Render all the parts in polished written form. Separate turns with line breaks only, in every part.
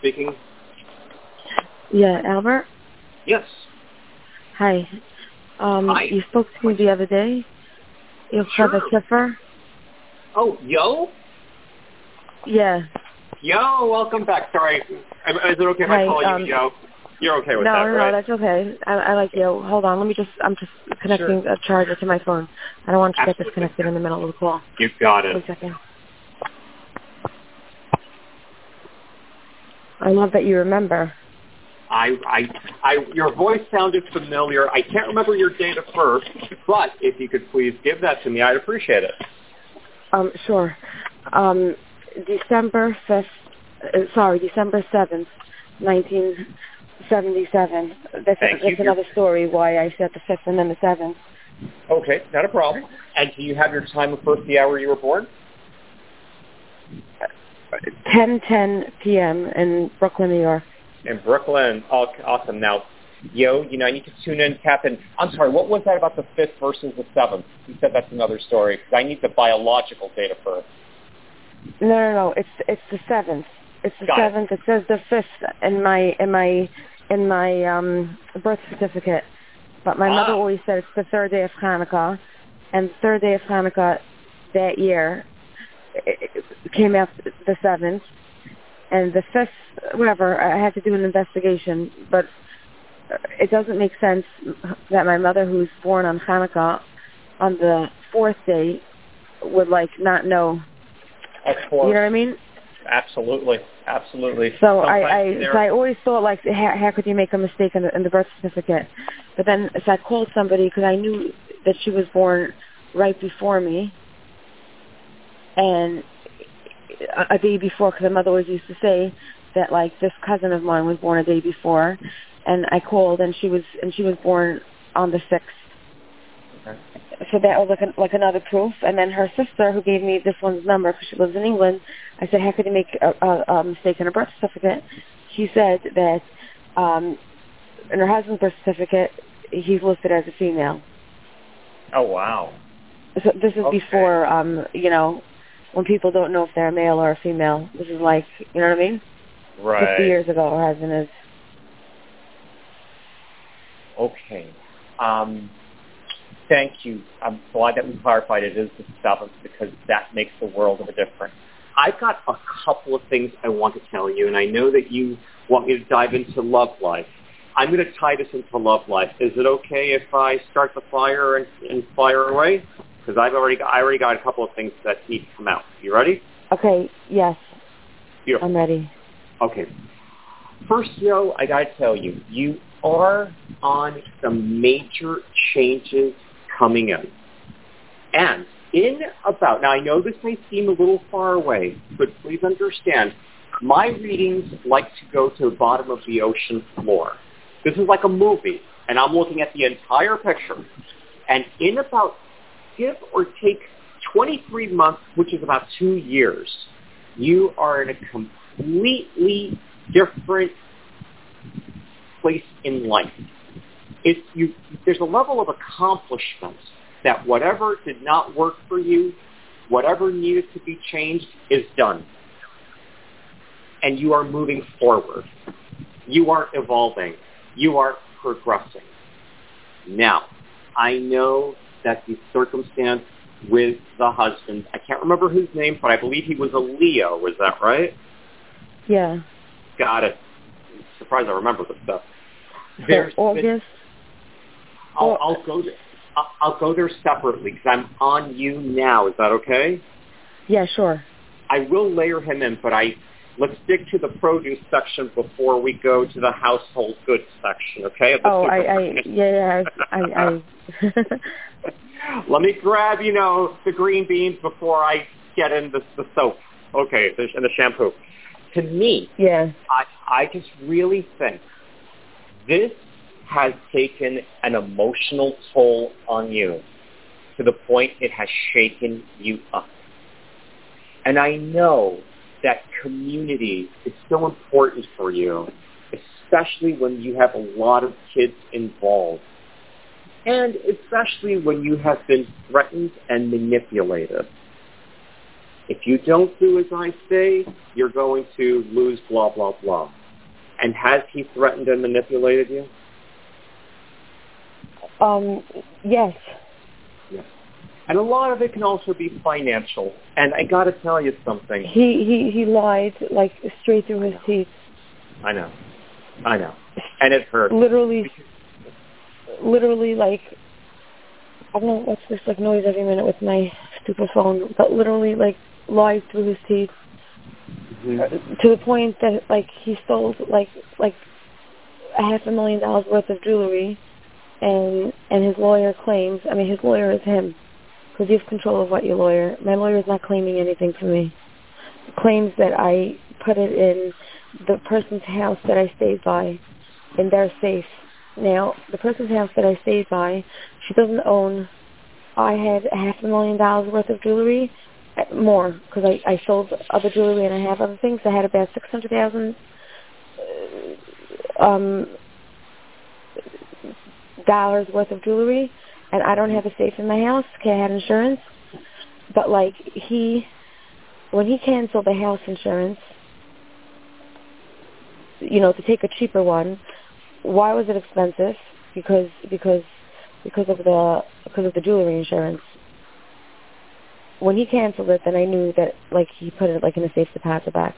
speaking.
Yeah, Albert?
Yes.
Hi.
Hi.
You spoke to me the other day. You have a Siffer?
Oh, Yo?
Yeah.
Yo, welcome back. Sorry. Is it okay if I call you Yo? You're okay with that, right?
No, that's okay. I like Yo. Hold on. I'm just connecting a charger to my phone. I don't want you to get disconnected in the middle of the call.
You got it.
Wait a second. I love that you remember.
Your voice sounded familiar. I can't remember your date of birth, but if you could please give that to me, I'd appreciate it.
Sure. December 7th, 1977. That's another story why I said the 5th and then the 7th.
Okay, not a problem. And do you have your time of birth, the hour you were born?
10:10 p.m. in Brooklyn, New York.
In Brooklyn. Oh, awesome. Now, Yo, I need to tune in, tap in. I'm sorry, what was that about the 5th versus the 7th? You said that's another story, because I need the biological date of birth.
No. It's the 7th. It's the 7th. It says the 5th in my birth certificate. But my mother always said it's the third day of Hanukkah, and the third day of Hanukkah that year it came out the 7th, and the 5th, whatever, I had to do an investigation, but it doesn't make sense that my mother, who's born on Hanukkah, on the 4th day, would, not know.
Of course.
You know what I mean?
Absolutely.
So I always thought, how could you make a mistake in the birth certificate? But then, so I called somebody because I knew that she was born right before me, and a day before, because my mother always used to say that, this cousin of mine was born a day before, and I called, and she was born on the 6th.
Okay.
So that was like another proof. And then her sister, who gave me this one's number because she lives in England, I said, how could you make a mistake in her birth certificate? She said that in her husband's birth certificate, he's listed as a female.
Oh, wow.
So this is before, when people don't know if they're a male or a female. This is you know what I mean?
Right.
50 years ago, her husband is.
Okay. Thank you. I'm glad that we clarified it is the 7th because that makes the world of a difference. I've got a couple of things I want to tell you, and I know that you want me to dive into love life. I'm going to tie this into love life. Is it okay if I start the fire and fire away? Because I already got a couple of things that need to come out. You ready?
Okay, yes.
Beautiful.
I'm ready.
Okay. First, Yo, I got to tell you, you are on some major changes coming in. And now I know this may seem a little far away, but please understand, my readings like to go to the bottom of the ocean floor. This is like a movie, and I'm looking at the entire picture. And in about, give or take 23 months, which is about 2 years, you are in a completely different place in life. There's a level of accomplishment that whatever did not work for you, whatever needed to be changed is done. And you are moving forward. You are evolving. You are progressing. Now, I know that the circumstance with the husband, I can't remember his name, but I believe he was a Leo. Was that right?
Yeah.
Got it. I'm surprised I remember this stuff.
August.
I'll go there separately because I'm on you now. Is that okay?
Yeah, sure.
I will layer him in, but let's stick to the produce section before we go to the household goods section, okay? Let me grab, the green beans before I get in the soap, okay, and the shampoo. To me,
yeah,
I just really think this has taken an emotional toll on you to the point it has shaken you up. And I know that community is so important for you, especially when you have a lot of kids involved, and especially when you have been threatened and manipulated. if you don't do as I say, you're going to lose blah, blah, blah. And has he threatened and manipulated you?
Yes.
Yes. And a lot of it can also be financial. And I got to tell you something.
He lied, like, straight through his teeth.
I know. And it hurt.
Literally, like, I don't know what's this, like, noise every minute with my stupid phone, but literally, like, lied through his teeth. Mm-hmm. To the point that, like, he stole, like $500,000 worth of jewelry, and his lawyer claims, I mean, his lawyer is him, because you have control of what your lawyer, my lawyer is not claiming anything from me. Claims that I put it in the person's house that I stayed by, in their safe. Now, the person's house that I stayed by, she doesn't own. I had $500,000 worth of jewelry, more, because I sold other jewelry and I have other things. I had about $600,000 dollars worth of jewelry, and I don't have a safe in my house because I had insurance. But, like, when he canceled the house insurance, you know, to take a cheaper one, why was it expensive? Because of the jewelry insurance. When he canceled it, then I knew that, like, he put it, like, in a safe deposit box.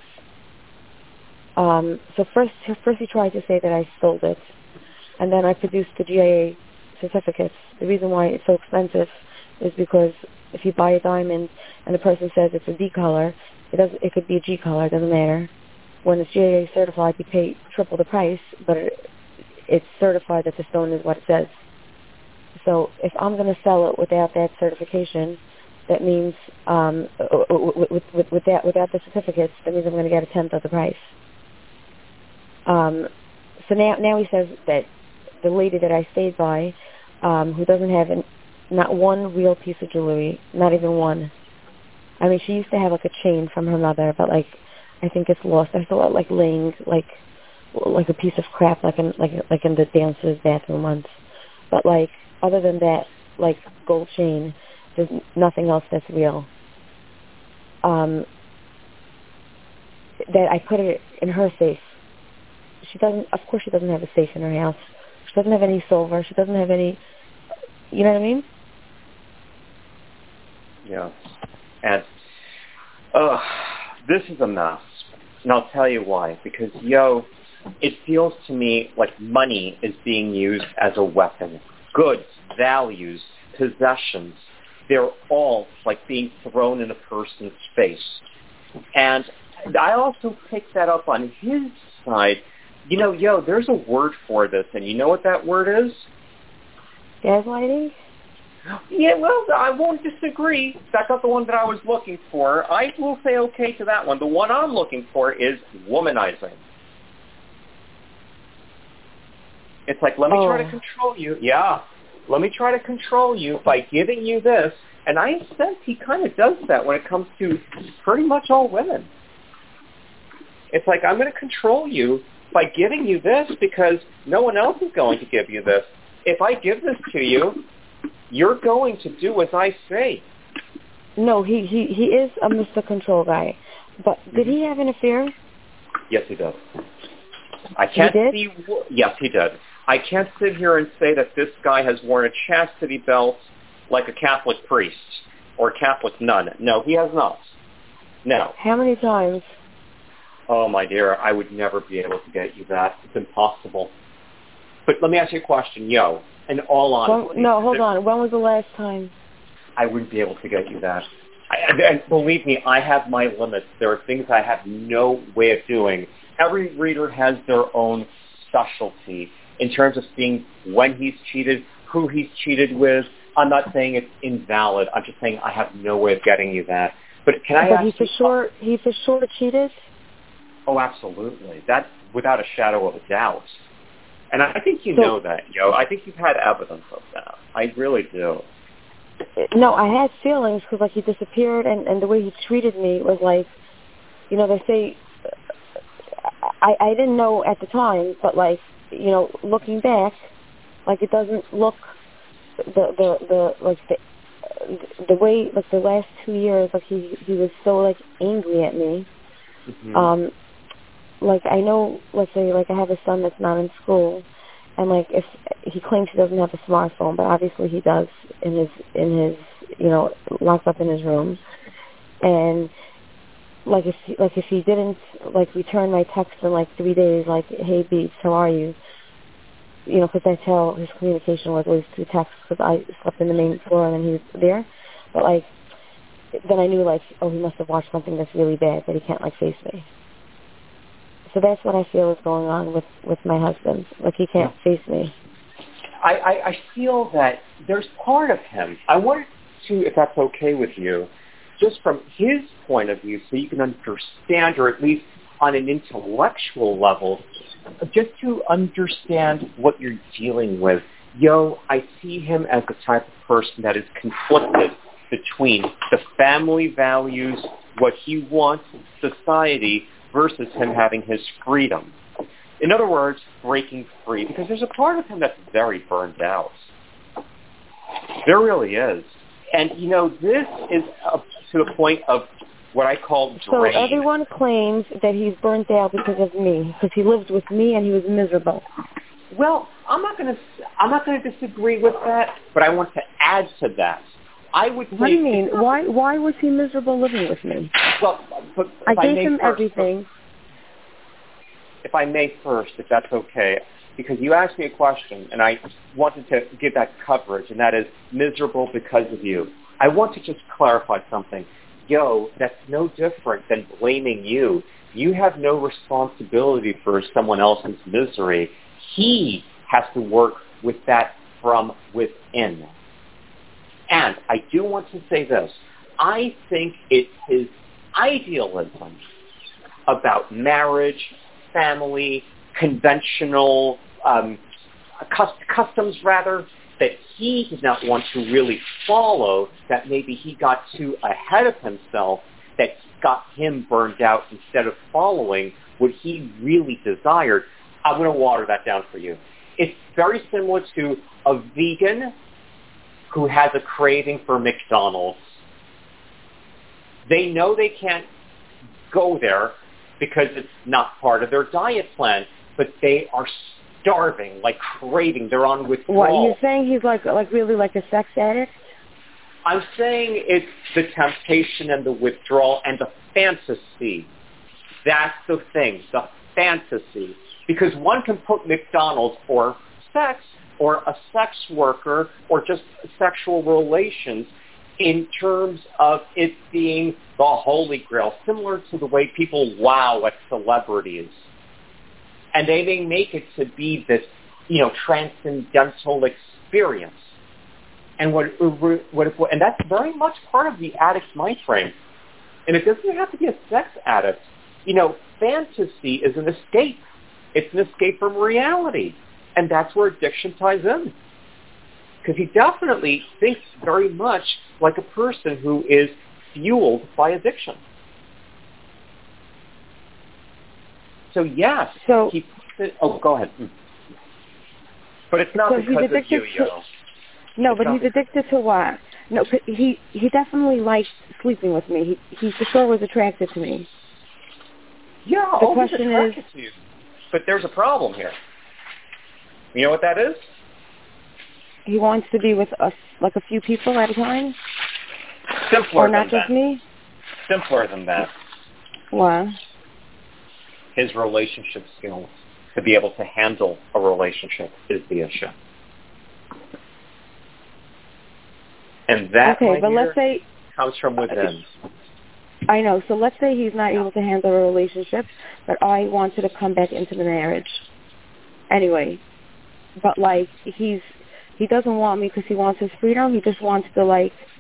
So first he tried to say that I stole it, and then I produced the GIA certificates. The reason why it's so expensive is because if you buy a diamond and the person says it's a D color, it could be a G color, it doesn't matter. When it's GIA certified, you pay triple the price, but it's certified that the stone is what it says. So if I'm going to sell it without that certification, that means without the certificates, that means I'm going to get a tenth of the price. So now he says that the lady that I stayed by, who doesn't have not one real piece of jewelry, not even one. I mean, she used to have, like, a chain from her mother, but, like, I think it's lost. I saw it, like, laying like a piece of crap, like in the dancer's bathroom once. But, like, other than that, like, gold chain, there's nothing else that's real. That I put it in her safe. Of course she doesn't have a safe in her house. She doesn't have any silver. She doesn't have any, you know what I mean?
Yeah. And, this is a mess. And I'll tell you why. Because, it feels to me like money is being used as a weapon. Goods, values, possessions, they're all, like, being thrown in a person's face. And I also picked that up on his side. There's a word for this, and you know what that word is?
Gaslighting?
Yeah, well, I won't disagree. That's not the one that I was looking for. I will say okay to that one. The one I'm looking for is womanizing. It's like, let me try to control you. Yeah. Let me try to control you by giving you this. And I sense he kind of does that when it comes to pretty much all women. It's like, I'm going to control you by giving you this because no one else is going to give you this. If I give this to you, you're going to do as I say.
No, he is a Mr. Control guy. But did he have an affair?
Yes, he does. I can't see. Yes, he did. I can't sit here and say that this guy has worn a chastity belt like a Catholic priest or a Catholic nun. No, he has not. No.
How many times?
Oh, my dear, I would never be able to get you that. It's impossible. But let me ask you a question, in all honesty.
Hold on. When was the last time?
I wouldn't be able to get you that. And believe me, I have my limits. There are things I have no way of doing. Every reader has their own specialty in terms of seeing when he's cheated, who he's cheated with. I'm not saying it's invalid. I'm just saying I have no way of getting you that. But can I ask you...
He for sure cheated?
Oh, absolutely. That's without a shadow of a doubt. And I think you know that, I think you've had evidence of that. I really do.
No, I had feelings because, like, he disappeared, and the way he treated me was like, they say, I didn't know at the time, but, like, looking back, like, it doesn't look, the the way, like the last 2 years, like he was so like angry at me.
Mm-hmm.
Like I know, let's say, like I have a son that's not in school, and like if he claims he doesn't have a smartphone, but obviously he does in his locked up in his room, and like if he didn't like return my text in like 3 days, like hey Beats, how are you? You know, because that's how his communication was, always through text, because I slept in the main floor and then he was there. But like, then I knew like, oh, he must have watched something that's really bad that he can't like face me. So that's what I feel is going on with my husband. Like he can't face me.
I feel that there's part of him. I wanted to, if that's okay with you, just from his point of view, so you can understand, or at least on an intellectual level, just to understand what you're dealing with. I see him as the type of person that is conflicted between the family values, what he wants in society, versus him having his freedom. In other words, breaking free, because there's a part of him that's very burned out. There really is. And, this is to the point of what I call drain.
So everyone claims that he's burnt out because of me, because he lived with me and he was miserable.
Well, I'm not going to disagree with that, but I want to add to that. I would say.
What do you mean? Why was he miserable living with me?
Well, but
I gave him everything.
If I may first, if that's okay, because you asked me a question, and I wanted to give that coverage, and that is miserable because of you. I want to just clarify something. That's no different than blaming you. You have no responsibility for someone else's misery. He has to work with that from within. And I do want to say this. I think it's his idealism about marriage, family, conventional customs, rather, that he did not want to really follow, that maybe he got too ahead of himself, that got him burned out instead of following what he really desired. I'm going to water that down for you. It's very similar to a vegan who has a craving for McDonald's. They know they can't go there because it's not part of their diet plan, but they are starving, like craving. They're on withdrawal.
What, you're saying he's like really like a sex addict?
I'm saying it's the temptation and the withdrawal and the fantasy. That's the thing, the fantasy. Because one can put McDonald's or sex or a sex worker or just sexual relations in terms of it being the holy grail, similar to the way people wow at celebrities. And they may make it to be this, transcendental experience. And and that's very much part of the addict's mind frame. And it doesn't have to be a sex addict. Fantasy is an escape. It's an escape from reality. And that's where addiction ties in. Because he definitely thinks very much like a person who is fueled by addiction. So yes, he puts it. Oh, go ahead. But it's not because of you,
No, but he's addicted to what? No, he definitely likes sleeping with me. He for sure was attracted to me.
Yeah,
the question
he's attracted to you. But there's a problem here. You know what that is?
He wants to be with us, like a few people at a time?
Simpler
or not
than
just
that.
Me?
Simpler than that.
What?
His relationship skills to be able to handle a relationship is the issue. And that,
let's say,
comes from within.
I know. So let's say he's not able to handle a relationship, but I wanted to come back into the marriage. Anyway, but he doesn't want me because he wants his freedom. He just wants to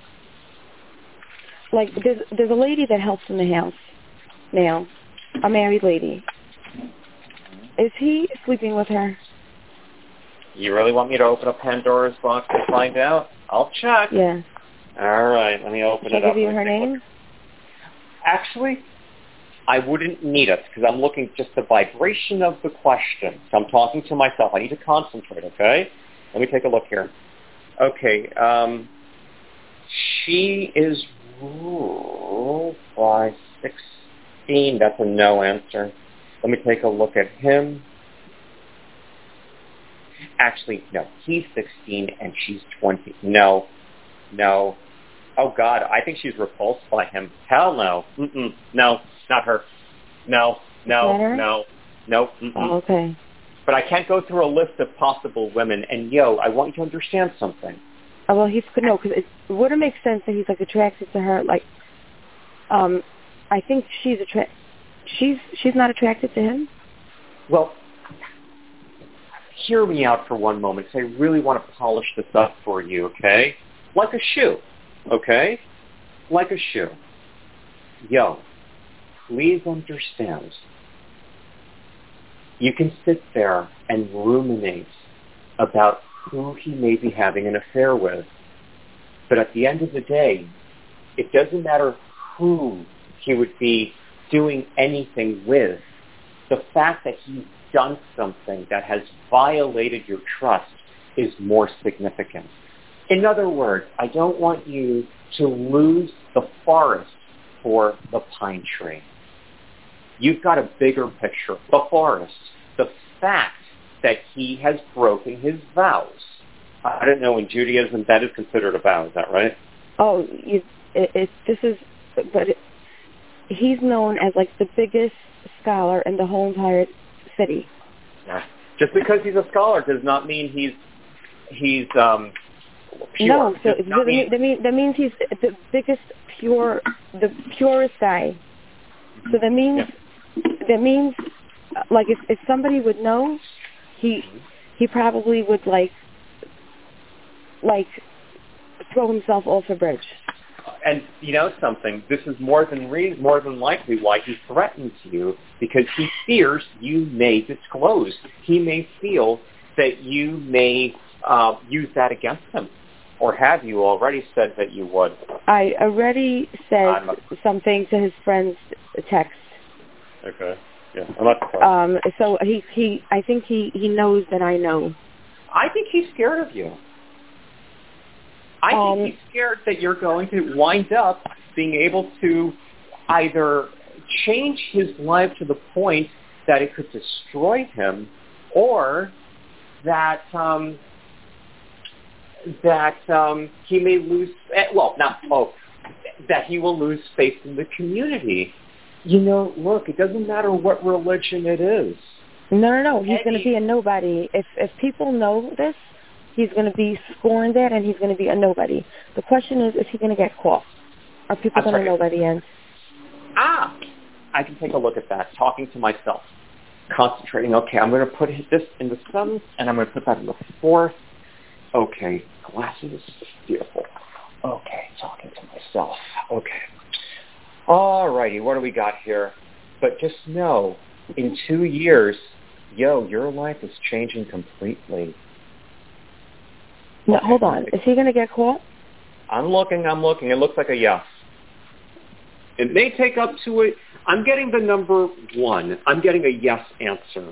there's a lady that helps in the house now, a married lady. Is he sleeping with her?
You really want me to open up Pandora's box and find out? I'll check.
Yeah.
All right, let me open it up.
Can I give you her name?
Actually, I wouldn't need it because I'm looking just the vibration of the question. So I'm talking to myself. I need to concentrate, okay? Let me take a look here. Okay, She is ruled by 16. That's a no answer. Let me take a look at him. Actually, no. He's 16 and she's 20. No. Oh, God, I think she's repulsed by him. Hell no. Mm-mm. No, not her. No. Nope.
Oh, okay.
But I can't go through a list of possible women. And, I want you to understand something.
Oh, well, because it wouldn't make sense that he's, like, attracted to her. Like, I think she's not attracted to him?
Well, hear me out for one moment, because I really want to polish this up for you, okay? Like a shoe, okay? Like a shoe. Please understand. You can sit there and ruminate about who he may be having an affair with. But at the end of the day, it doesn't matter who he would be doing anything with. The fact that he's done something that has violated your trust is more significant. In other words, I don't want you to lose the forest for the pine tree. You've got a bigger picture, the forest, the fact that he has broken his vows. I don't know, in Judaism that is considered a vow, is that right?
Oh, he's known as like the biggest scholar in the whole entire city.
Yeah. Just because he's a scholar does not mean he's pure.
No, so that means he's the biggest the purest guy. So that means like if somebody would know, he probably would like throw himself off a bridge.
And you know something, this is more than likely why he threatens you, because he fears you may disclose. He may feel that you may use that against him. Or have you already said that you would?
I already said something to his friend's text.
Okay. Yeah. I'm not surprised.
So I think he knows that I know.
I think he's scared of you. I think he's scared that you're going to wind up being able to either change his life to the point that it could destroy him, or that he may lose, that he will lose faith in the community. Look, it doesn't matter what religion it is.
No. He's going to be a nobody. If people know this, he's going to be scorned at, and he's going to be a nobody. The question is he going to get caught? Are people going to know by the end?
I can take a look at that. Talking to myself. Concentrating. Okay, I'm going to put this in the 7th, and I'm going to put that in the 4th. Okay, glasses. Beautiful. Okay, talking to myself. Okay. All righty, what do we got here? But just know, in 2 years, your life is changing completely.
No, hold on. Is he going to get caught?
I'm looking. It looks like a yes. It may take up to it. I'm getting the number 1. I'm getting a yes answer.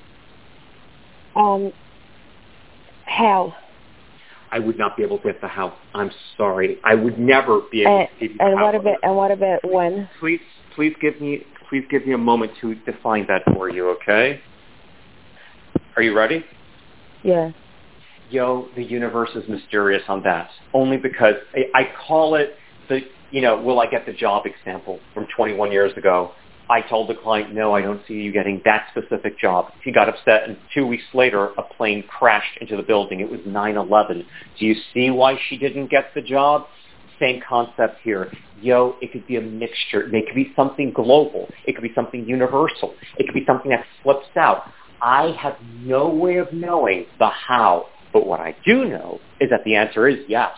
How?
I would not be able to get the how. I'm sorry. I would never be able to give you the how.
And what about when?
Please give me a moment to define that for you, okay? Are you ready?
Yeah.
The universe is mysterious on that. Only because I call it will I get the job example from 21 years ago. I told the client, no, I don't see you getting that specific job. He got upset, and 2 weeks later, a plane crashed into the building. It was 9/11. Do you see why she didn't get the job? Same concept here. It could be a mixture. It could be something global. It could be something universal. It could be something that slips out. I have no way of knowing the how, but what I do know is that the answer is yes.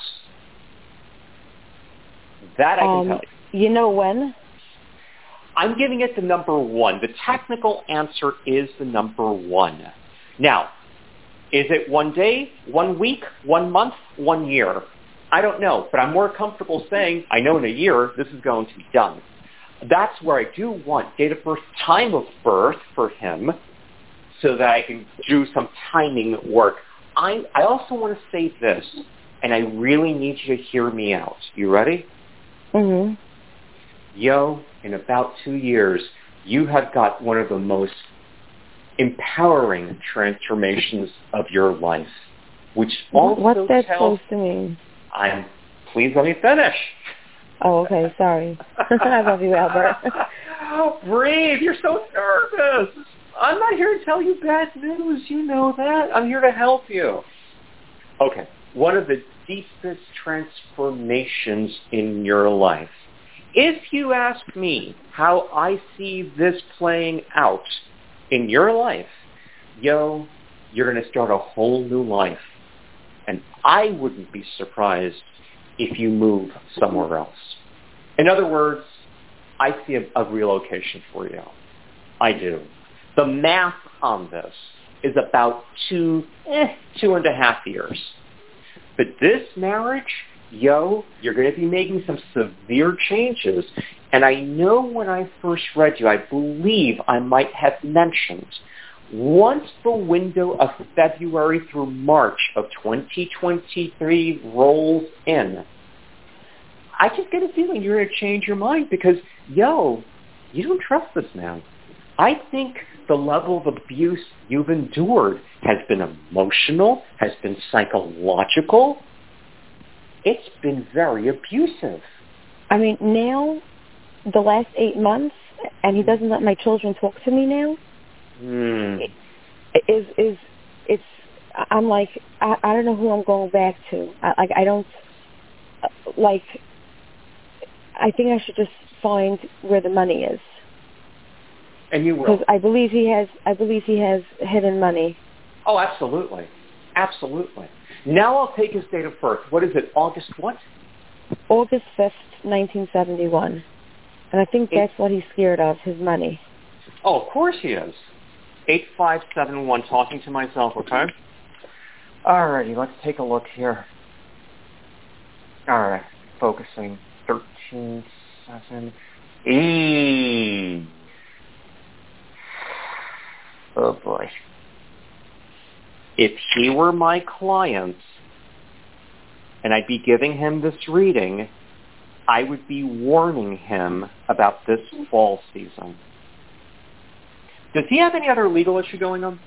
That I can tell you.
You know when?
I'm giving it the number 1. The technical answer is the number 1. Now, is it 1 day, 1 week, 1 month, 1 year? I don't know, but I'm more comfortable saying I know in a year this is going to be done. That's where I do want date of birth, time of birth for him, so that I can do some timing work. I also want to say this, and I really need you to hear me out. You ready?
Mhm.
Yo, in about 2 years, you have got one of the most empowering transformations of your life, which also
What's that
tells...
supposed to mean?
Please let me finish.
Oh, okay. Sorry. I love you, Albert.
Breathe. You're so nervous. I'm not here to tell you bad news. You know that. I'm here to help you. Okay. One of the deepest transformations in your life. If you ask me how I see this playing out in your life, yo, you're going to start a whole new life. And I wouldn't be surprised if you move somewhere else. In other words, I see a relocation for you. I do. The math on this is about 2.5 years. But this marriage, yo, you're going to be making some severe changes. And I know when I first read you, I believe I might have mentioned, once the window of February through March of 2023 rolls in, I just get a feeling you're going to change your mind because, yo, you don't trust this man. I think the level of abuse you've endured has been emotional, has been psychological. It's been very abusive.
I mean, now, the last 8 months, and he doesn't let my children talk to me now. I'm like, I don't know who I'm going back to. I think I should just find where the money is.
And you will.
Because I believe he has hidden money.
Oh, absolutely. Absolutely. Now I'll take his date of birth. What is it, August what?
August 5th, 1971. And I think that's what he's scared of, his money.
Oh, of course he is. 8571, talking to myself, okay? All righty, let's take a look here. All right, focusing. 13.7. Oh, boy. If he were my client and I'd be giving him this reading, I would be warning him about this fall season. Does he have any other legal issue going on?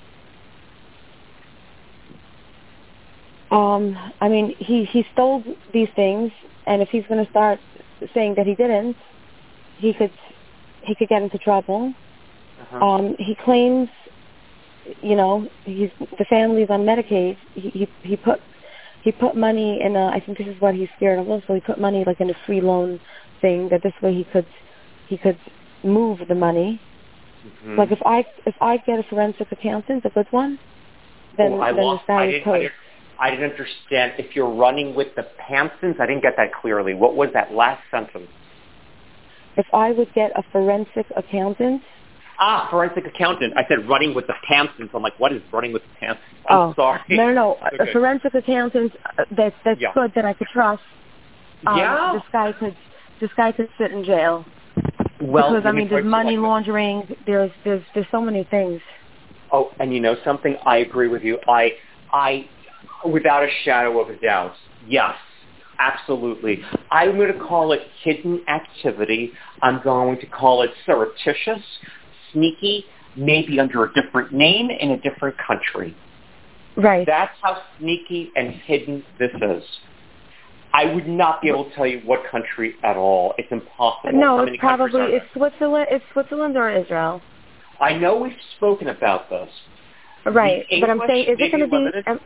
I mean, he stole these things, and if he's going to start saying that he didn't, he could get into trouble.
Uh-huh.
He claims, the family's on Medicaid. He put money in I think this is what he's scared of. So he put money like in a free loan thing that this way he could move the money. Mm-hmm. Like if I get a forensic accountant, a good one, then this guy is toast.
I didn't understand. If you're running with the Hamptons, I didn't get that clearly. What was that last sentence?
If I would get a forensic accountant.
Forensic accountant. I said running with the Hamptons. I'm like, what is running with the Hamptons? I'm sorry.
No.
Okay.
A forensic accountant that's good, that I could trust.
Yeah.
This guy could sit in jail.
Well,
because there's money laundering. There's so many things.
Oh, and you know something? I agree with you. I without a shadow of a doubt, yes, absolutely. I'm going to call it hidden activity. I'm going to call it surreptitious, sneaky, maybe under a different name in a different country.
Right.
That's how sneaky and hidden this is. I would not be able to tell you what country at all. It's impossible.
No, it's Switzerland or Israel.
I know we've spoken about this.
Right, but I'm saying, is it going to be?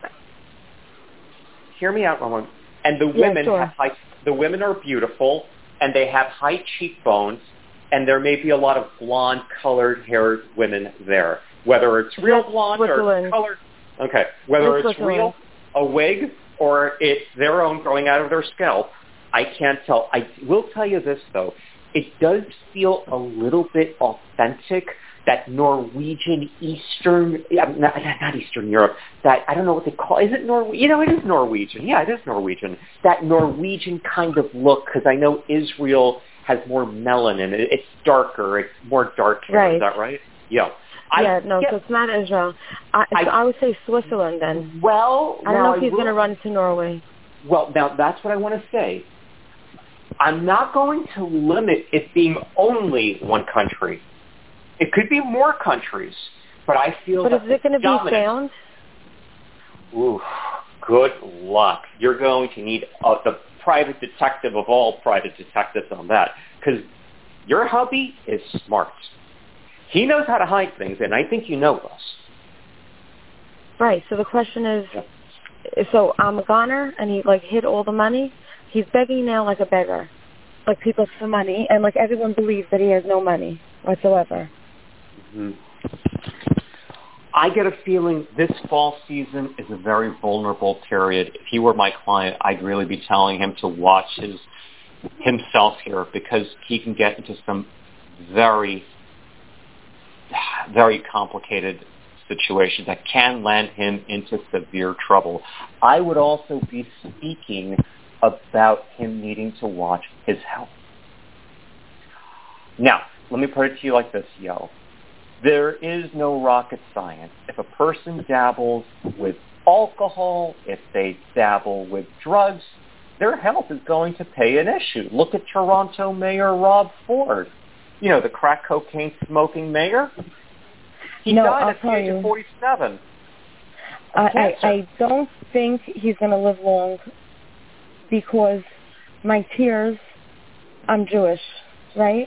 Hear me out, Ramon. And the women the women are beautiful, and they have high cheekbones, and there may be a lot of blonde-colored haired women there. Whether it's real blonde or colored, okay. Whether it's real, a wig, or it's their own growing out of their scalp, I can't tell. I will tell you this though, it does feel a little bit authentic. That Norwegian Eastern, not Eastern Europe, that, I don't know what they call, is it Norwegian? It is Norwegian. Yeah, it is Norwegian. That Norwegian kind of look, because I know Israel has more melanin. It's darker. It's more dark hair.
Right.
Is that right? Yeah.
So it's not Israel. I would say Switzerland then.
Well,
I don't know if he's going to run to Norway.
Well, now that's what I want to say. I'm not going to limit it being only one country. It could be more countries, but I feel
But is it going to be found?
Ooh, good luck. You're going to need the private detective of all private detectives on that, because your hubby is smart. He knows how to hide things, and I think you know this.
Right. So the question is, so I'm a goner, and he like hid all the money. He's begging now like a beggar, like people for money, and like everyone believes that he has no money whatsoever.
Mm-hmm. I get a feeling this fall season is a very vulnerable period. If he were my client, I'd really be telling him to watch himself here, because he can get into some very, very complicated situations that can land him into severe trouble. I would also be speaking about him needing to watch his health. Now, let me put it to you like this, Yo. There is no rocket science. If a person dabbles with alcohol, if they dabble with drugs, their health is going to pay an issue. Look at Toronto Mayor Rob Ford. You know, the crack cocaine smoking mayor? He died at the age of 47.
I don't think he's going to live long, because my tears, I'm Jewish, right?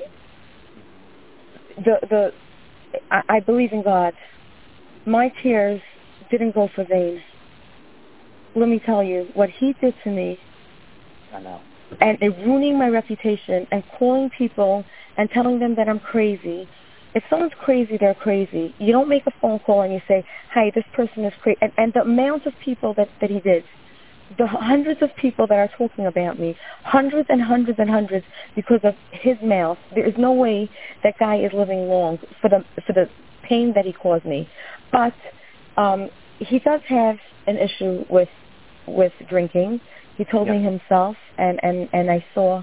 I believe in God. My tears didn't go for vain. Let me tell you, what he did to me,
I know,
and it ruining my reputation, and calling people and telling them that I'm crazy. If someone's crazy, they're crazy. You don't make a phone call and you say, hi, this person is crazy. And the amount of people that he did, the hundreds of people that are talking about me, hundreds and hundreds and hundreds, because of his mouth. There is no way that guy is living long for the pain that he caused me. But he does have an issue with drinking. He told me himself, and I saw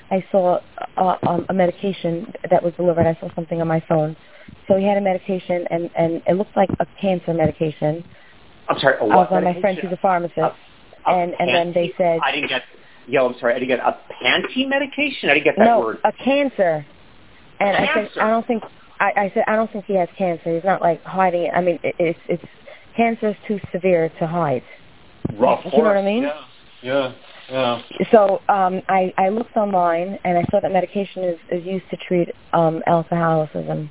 a medication that was delivered. I saw something on my phone. So he had a medication, and it looked like a cancer medication.
I'm sorry,
I was on my friend who's a pharmacist. And then they said...
I didn't get a panty medication? I didn't get that word.
No, a cancer. And
cancer.
I said, I don't think he has cancer. He's not like hiding it. I mean, it's cancer is too severe to hide.
Rough.
You know what I mean?
Yeah.
So I looked online, and I saw that medication is used to treat alcoholism.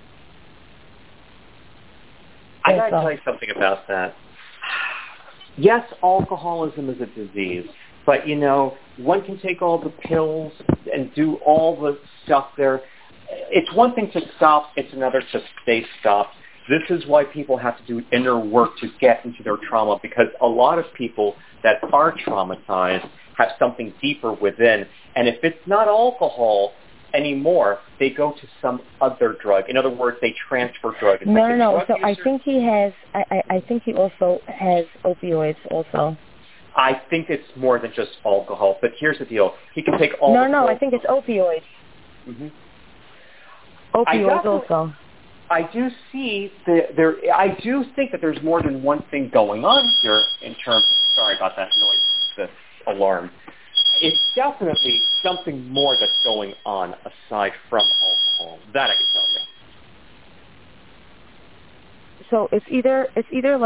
I got to tell you something about that. Yes, alcoholism is a disease, but, you know, one can take all the pills and do all the stuff there. It's one thing to stop. It's another to stay stopped. This is why people have to do inner work to get into their trauma, because a lot of people that are traumatized have something deeper within. And if it's not alcohol anymore, they go to some other drug. In other words, they transfer drugs.
No. So I think he has. I think he also has opioids. Also.
I think it's more than just alcohol. But here's the deal: he can take all.
No. I think it's opioids.
Mm-hmm.
Opioids also.
I do see I do think that there's more than one thing going on here in terms. Sorry about that noise, the alarm. It's definitely something more that's going on aside from alcohol. That I can tell you.
So it's either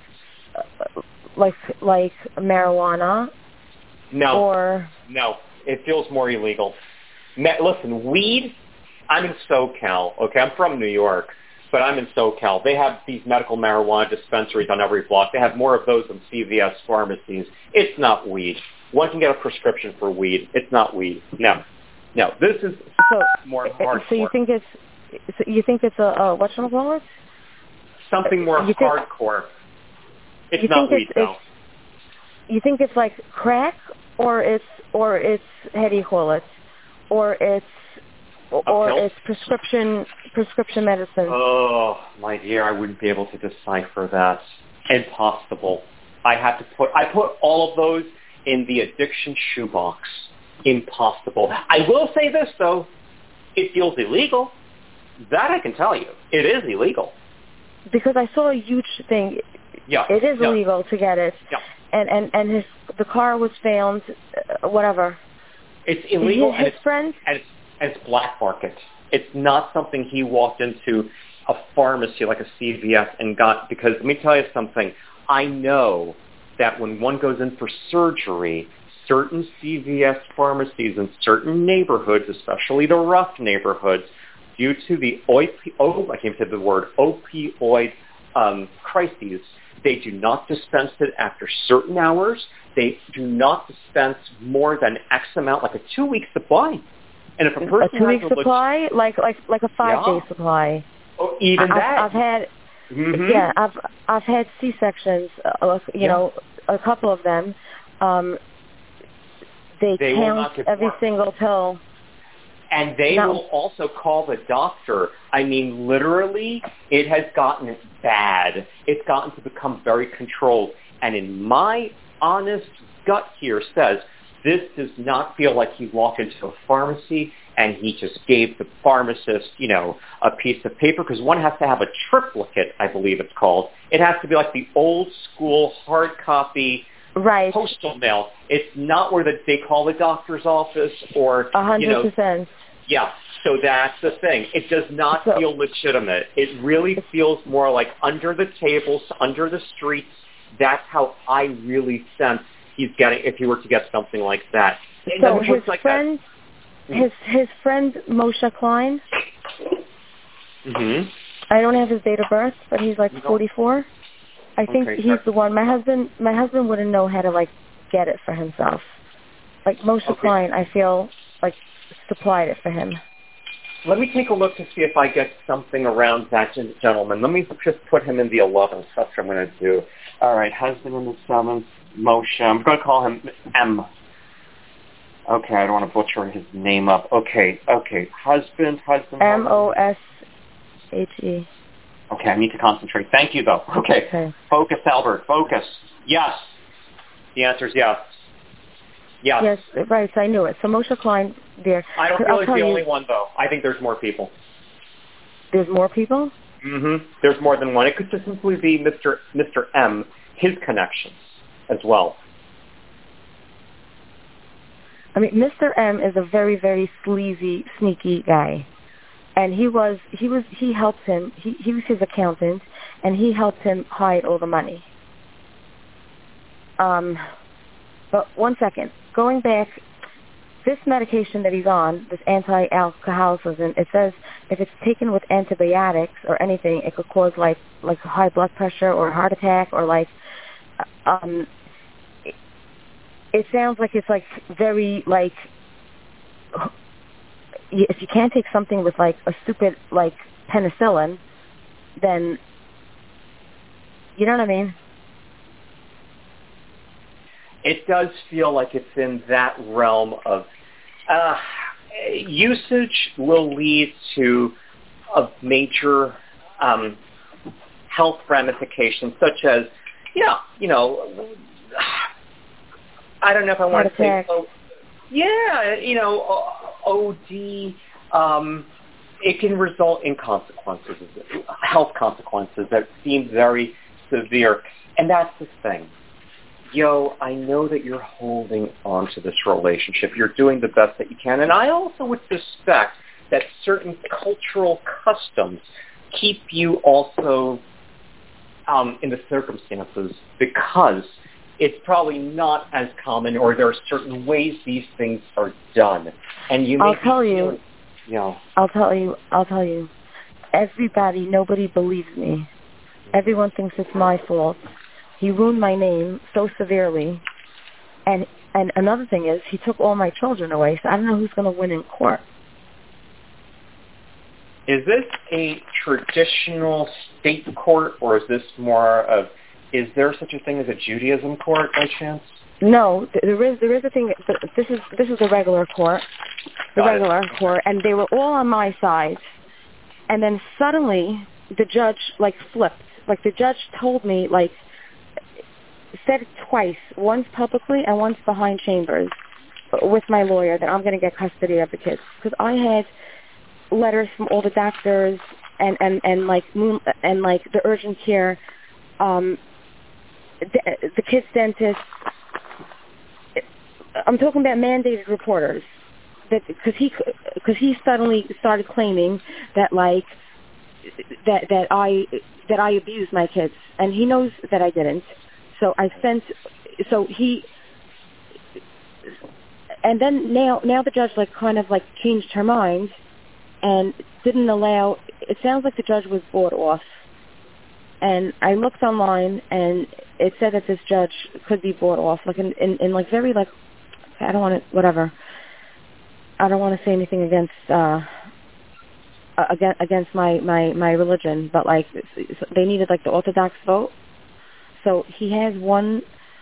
like marijuana.
No. It feels more illegal. Listen, weed. I'm in SoCal. Okay, I'm from New York, but I'm in SoCal. They have these medical marijuana dispensaries on every block. They have more of those than CVS pharmacies. It's not weed. One can get a prescription for weed. It's not weed. No. This is more hardcore.
So you think it's a whatchamacallit?
Something more hardcore. It's not weed, though.
You think it's like crack, or it's how do you call it, or it's prescription medicine?
Oh, my dear, I wouldn't be able to decipher that. Impossible. I put all of those in the addiction shoebox. Impossible. I will say this, though. It feels illegal. That I can tell you. It is illegal. Because
I saw a huge thing.
Yeah.
It is illegal to get it.
Yeah.
And the car was found, whatever.
It's illegal,
His friend?
And it's black market. It's not something he walked into a pharmacy like a CVS and got, because let me tell you something. I know that when one goes in for surgery, certain CVS pharmacies in certain neighborhoods, especially the rough neighborhoods, due to the opioid crises, they do not dispense it after certain hours. They do not dispense more than X amount, like a 2-week supply. And if a person
a 2-week supply, like a 5-day supply.
Oh, even that.
I've had, I've had C-sections. You know, a couple of them. They count every single pill.
And they will also call the doctor. I mean, literally, it has gotten bad. It's gotten to become very controlled. And in my honest gut here says, this does not feel like he walked into a pharmacy and he just gave the pharmacist, you know, a piece of paper, because one has to have a triplicate, I believe it's called. It has to be like the old school hard copy postal mail. It's not where they call the doctor's office or,
100%.
you know. Yeah, so that's the thing. It does not feel legitimate. It really feels more like under the tables, under the streets. That's how I really sense he's getting, if he were to get something like that.
So his friend, his friend Moshe Klein, I don't have his date of birth, but he's like 44. I think he's the one. My husband wouldn't know how to like get it for himself. Like Moshe Klein, I feel like supplied it for him.
Let me take a look to see if I get something around that gentleman. Let me just put him in the 11th. That's what I'm going to do. All right, husband in the 7th, Moshe. I'm going to call him M. Okay, I don't want to butcher his name up. Okay. Husband.
M-O-S-H-E.
Okay, I need to concentrate. Thank you, though. Okay. Focus, Albert. Focus. Yes. The answer is yes.
Yes, right. So I knew it. So Moshe Klein there.
I don't feel he's the only one, though. I think there's more people.
There's more people?
Mm-hmm. There's more than one. It could just simply be Mr. M, his connections as well.
I mean, Mr. M is a very, very sleazy, sneaky guy. And he helped him. He was his accountant, and he helped him hide all the money. But one second. Going back, this medication that he's on, this anti-alcoholism, it says if it's taken with antibiotics or anything, it could cause like high blood pressure or a heart attack or like, it sounds like it's like very like, if you can't take something with like a stupid like penicillin, then, you know what I mean?
It does feel like it's in that realm of usage will lead to a major health ramifications, such as, I don't know if I want to say, OD. It can result in consequences, health consequences that seem very severe, and that's the thing. I know that you're holding on to this relationship. You're doing the best that you can. And I also would suspect that certain cultural customs keep you also in the circumstances, because it's probably not as common, or there are certain ways these things are done. And you may
I'll tell you. Everybody, nobody believes me. Everyone thinks it's my fault. He ruined my name so severely. And another thing is, he took all my children away, so I don't know who's going to win in court.
Is this a traditional state court, or is this more of, is there such a thing as a Judaism court by chance?
No, there is a thing. This is the regular court, court, and they were all on my side. And then suddenly, the judge flipped. The judge told me said it twice, once publicly and once behind chambers, with my lawyer, that I'm going to get custody of the kids, because I had letters from all the doctors and the urgent care, the kids' dentist, I'm talking about mandated reporters. That because he suddenly started claiming that like that I abused my kids, and he knows that I didn't. So and then now the judge like kind of like changed her mind and didn't allow. It sounds like the judge was bought off. And I looked online, and it said that this judge could be bought off, like in like very like I don't want to whatever. I don't want to say anything against my religion, but like they needed like the Orthodox vote. So he has one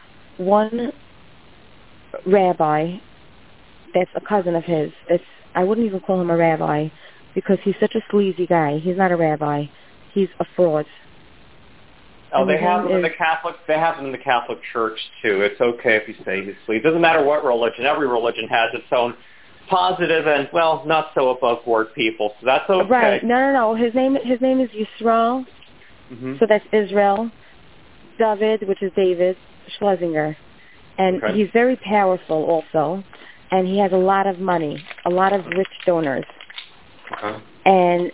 rabbi that's a cousin of his. I wouldn't even call him a rabbi because he's such a sleazy guy. He's not a rabbi. He's a fraud.
Oh, they have them in the Catholic. They have them in the Catholic Church too. It's okay if you say he's sleazy. It doesn't matter what religion. Every religion has its own positive and not so above board people. So that's okay.
Right? No. His name is Yisrael.
Mm-hmm.
So that's Israel. David, which is David Schlesinger, and he's very powerful also, and he has a lot of money, a lot of rich donors, and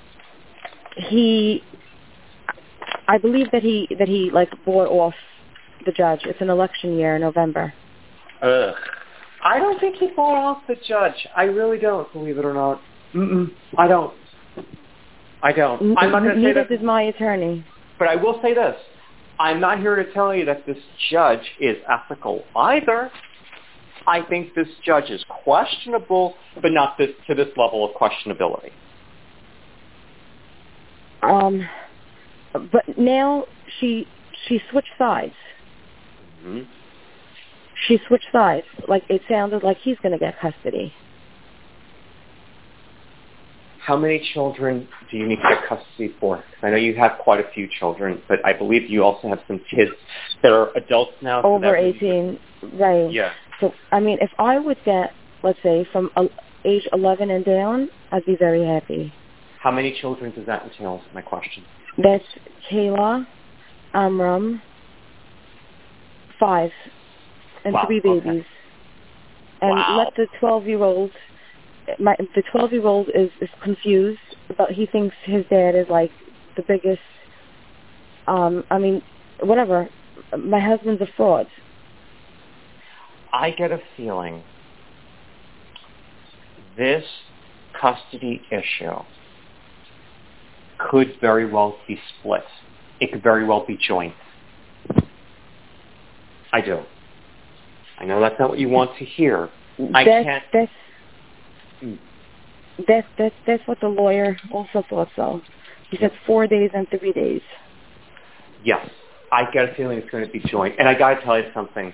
I believe that he like bought off the judge. It's an election year in November.
Ugh. I don't think he bought off the judge. I really don't, believe it or not. I don't. I'm not going to say that.
Neither does my attorney.
But I will say this. I'm not here to tell you that this judge is ethical either. I think this judge is questionable, but not to this level of questionability.
But now she switched sides.
Mm-hmm.
She switched sides. Like it sounded like he's going to get custody.
How many children do you need to get custody for? Because I know you have quite a few children, but I believe you also have some kids that are adults now.
Over 18, right.
Yeah.
So, I mean, if I would get, let's say, from age 11 and down, I'd be very happy.
How many children does that entail, is my question?
That's Kayla, Amram, 5, and 3 babies.
Okay.
And let the 12-year-old... the 12-year-old is confused, but he thinks his dad is like the biggest. I mean, whatever. My husband's a fraud.
I get a feeling this custody issue could very well be split. It could very well be joint. I do. I know that's not what you want to hear.
That's what the lawyer also thought so. He said 4 days and 3 days.
Yes. I get a feeling it's going to be joint. And I got to tell you something.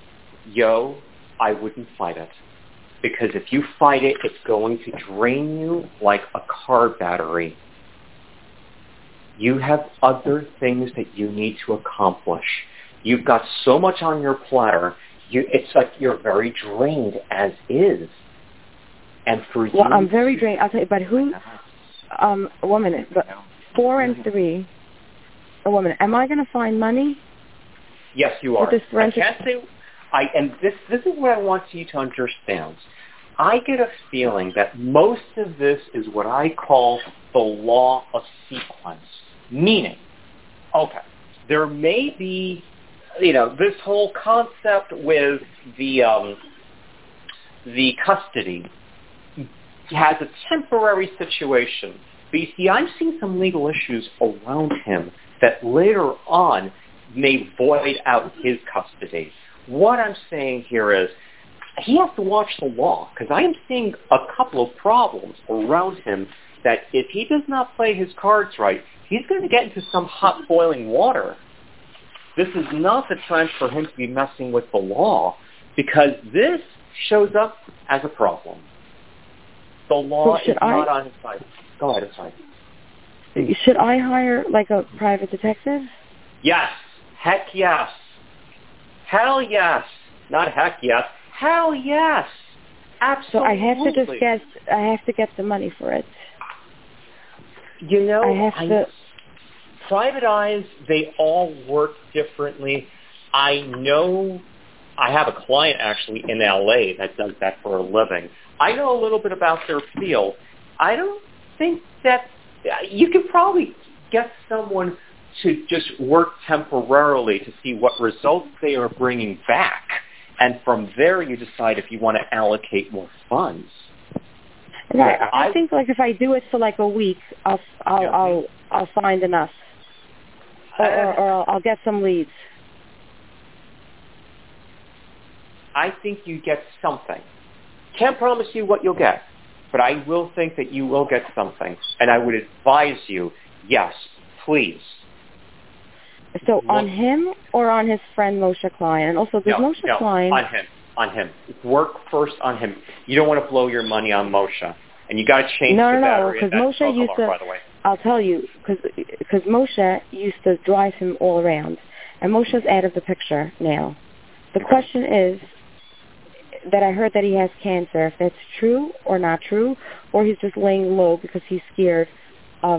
I wouldn't fight it. Because if you fight it, it's going to drain you like a car battery. You have other things that you need to accomplish. You've got so much on your platter. It's like you're very drained as is. And for you...
Well, I'm very drained. I'll tell you, but who... 1 minute. But 4 and 3... Oh, 1 minute. Am I going to find money?
Yes, you are.
This
I can't say... And this is what I want you to understand. I get a feeling that most of this is what I call the law of sequence. Meaning, okay, there may be, this whole concept with the custody has a temporary situation. But you see, I'm seeing some legal issues around him that later on may void out his custody. What I'm saying here is he has to watch the law, because I am seeing a couple of problems around him that if he does not play his cards right, he's going to get into some hot boiling water. This is not the time for him to be messing with the law, because this shows up as a problem. The law is not on his side. Go ahead, I'm sorry.
Should I hire like a private detective?
Yes. Heck yes. Hell yes. Not heck yes. Hell yes. Absolutely.
So I have to get the money for it.
Private eyes, they all work differently. I know I have a client actually in LA that does that for a living. I know a little bit about their field. I don't think that you could probably get someone to just work temporarily to see what results they are bringing back. And from there, you decide if you want to allocate more funds.
Right. I think like if I do it for like a week, I'll find enough, or I'll get some leads.
I think you get something. Can't promise you what you'll get, but I will think that you will get something. And I would advise you, yes, please.
So on him or on his friend Moshe Klein? And also, does Moshe Klein...
on him. Work first on him. You don't want to blow your money on Moshe. And you got to change the battery.
No, because Moshe used to...
by the way.
I'll tell you, because Moshe used to drive him all around. And Moshe's out of the picture now. The question is that I heard that he has cancer, if that's true or not true, or he's just laying low because he's scared of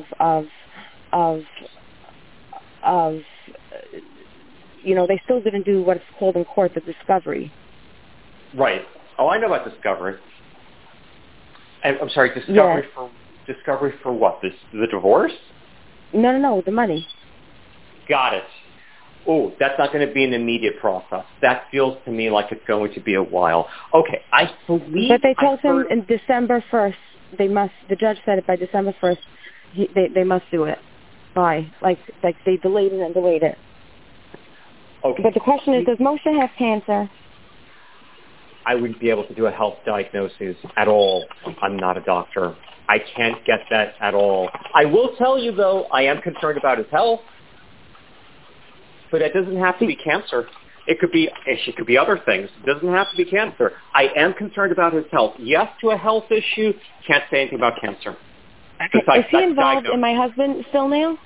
they still didn't do what's called in court the discovery.
Right. Oh, I know about discovery. I'm sorry, discovery for what? The divorce?
No, the money.
Got it. Oh, that's not going to be an immediate process. That feels to me like it's going to be a while. Okay, I believe...
But they told him in December 1st, the judge said it by December 1st, they must do it. Why? Like they delayed it and delayed it.
Okay.
But the question is, does Moshe have cancer?
I wouldn't be able to do a health diagnosis at all. I'm not a doctor. I can't get that at all. I will tell you, though, I am concerned about his health. But it doesn't have to be cancer. It could be other things. It doesn't have to be cancer. I am concerned about his health. Yes to a health issue. Can't say anything about cancer.
Is he involved in my husband still now?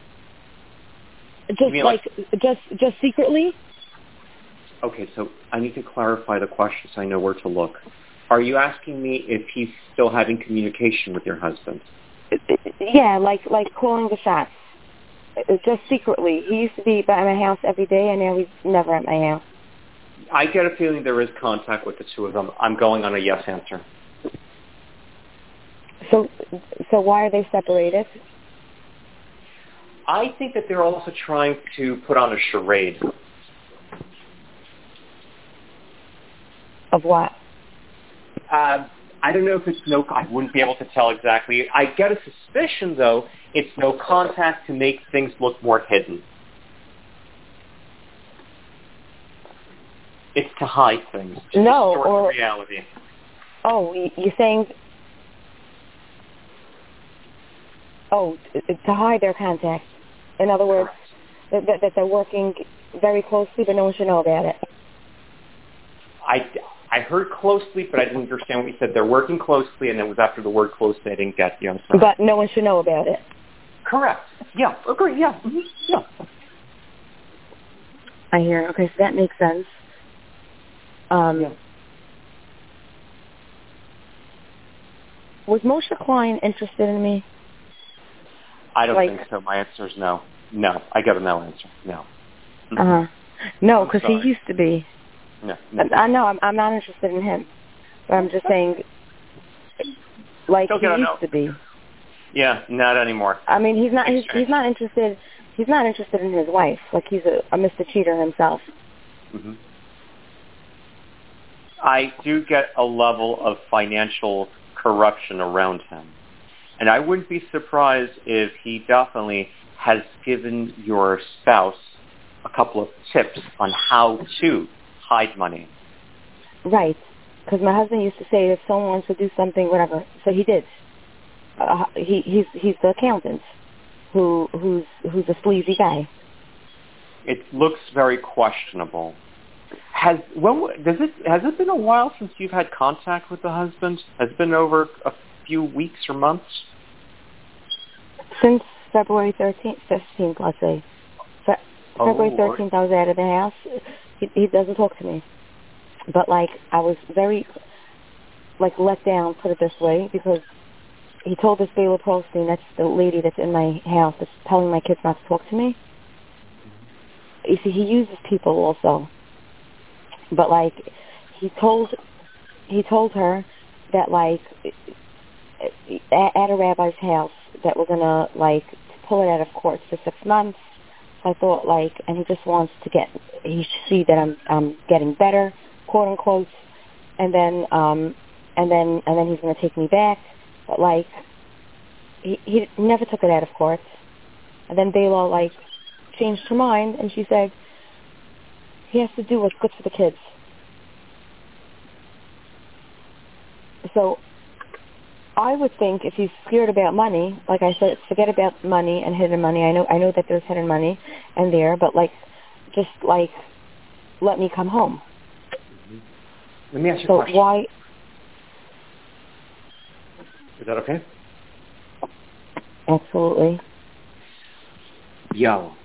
Just secretly?
Okay, so I need to clarify the question so I know where to look. Are you asking me if he's still having communication with your husband?
Yeah, like calling the shots. Just secretly. He used to be by my house every day, and now he's never at my house.
I get a feeling there is contact with the two of them. I'm going on a yes answer.
So why are they separated?
I think that they're also trying to put on a charade.
Of what?
I don't know if it's I wouldn't be able to tell exactly. I get a suspicion, though, it's no contact to make things look more hidden. It's to hide things. To distort the reality.
Oh, you're saying... Oh, to hide their contact. In other words, that they're working very closely, but no one should know about it.
I heard closely, but I didn't understand what you said. They're working closely, and it was after the word closely I didn't get you. I'm sorry.
But no one should know about it.
Correct. Yeah. Agree. Yeah. Mm-hmm. Yeah.
I hear. Okay, so that makes sense.
Yeah.
Was Moshe Klein interested in me?
I don't think so. My answer is no. No. I got a no answer. No.
Uh-huh. No, because he used to be.
No.
I know. I'm not interested in him. But I'm just saying, like he used to be.
Yeah, not anymore.
I mean, he's not interested. He's not interested in his wife. Like he's a Mr. Cheater himself.
Mm-hmm. I do get a level of financial corruption around him. And I wouldn't be surprised if he definitely has given your spouse a couple of tips on how to hide money. Right.
Because my husband used to say if someone wants to do something, whatever. So he did. He's the accountant who's a sleazy guy.
It looks very questionable. Has it been a while since you've had contact with the husband? Has it been over a few weeks or months?
Since February 15th, let's say. February 13th, I was out of the house. He doesn't talk to me. But, I was very, let down, put it this way, because he told this Bela Pearlstein, that's the lady that's in my house, that's telling my kids not to talk to me. You see, he uses people also. But like, he told her that like at a rabbi's house that we're gonna like pull it out of court for 6 months. So I thought like, and he just wants to he should see that I'm getting better, quote unquote, and then he's gonna take me back. But like, he never took it out of court. And then Bela like changed her mind, and she said he has to do what's good for the kids. So I would think if he's scared about money, like I said, forget about money and hidden money. I know that there's hidden money and there, but like, just like, let me come home.
Let me ask you a question.
So why?
Is that okay?
Absolutely.
Yo,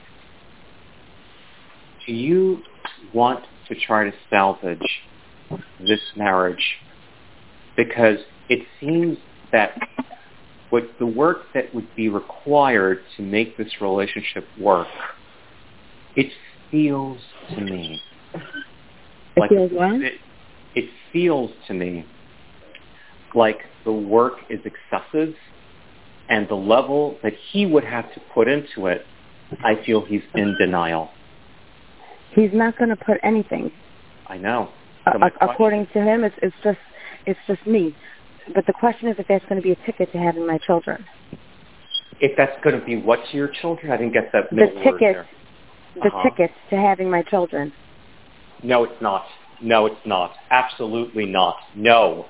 do you want to try to salvage this marriage? Because it seems that what the work that would be required to make this relationship work, it feels to me like it feels to me like the work is excessive, and the level that he would have to put into it, I feel he's in denial.
He's not going to put anything.
I know. So
according to him, it's just me. But the question is if that's going to be a ticket to having my children.
If that's going to be what to your children? I didn't get that middle word there.
The tickets to having my children.
No, it's not. No, it's not. Absolutely not. No.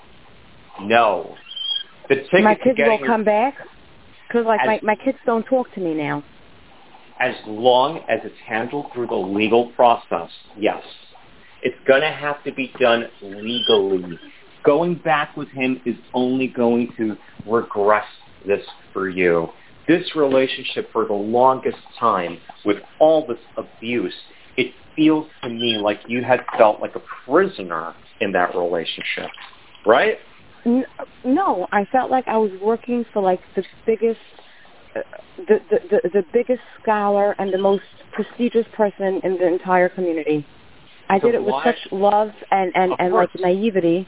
The ticket
my kids will come back? Because like my kids don't talk to me now.
As long as it's handled through the legal process, yes. It's going to have to be done legally. Going back with him is only going to regress this for you. This relationship for the longest time, with all this abuse, it feels to me like you had felt like a prisoner in that relationship, right?
No, I felt like I was working for like the biggest, the biggest scholar and the most prestigious person in the entire community. I did it with such love and like naivety.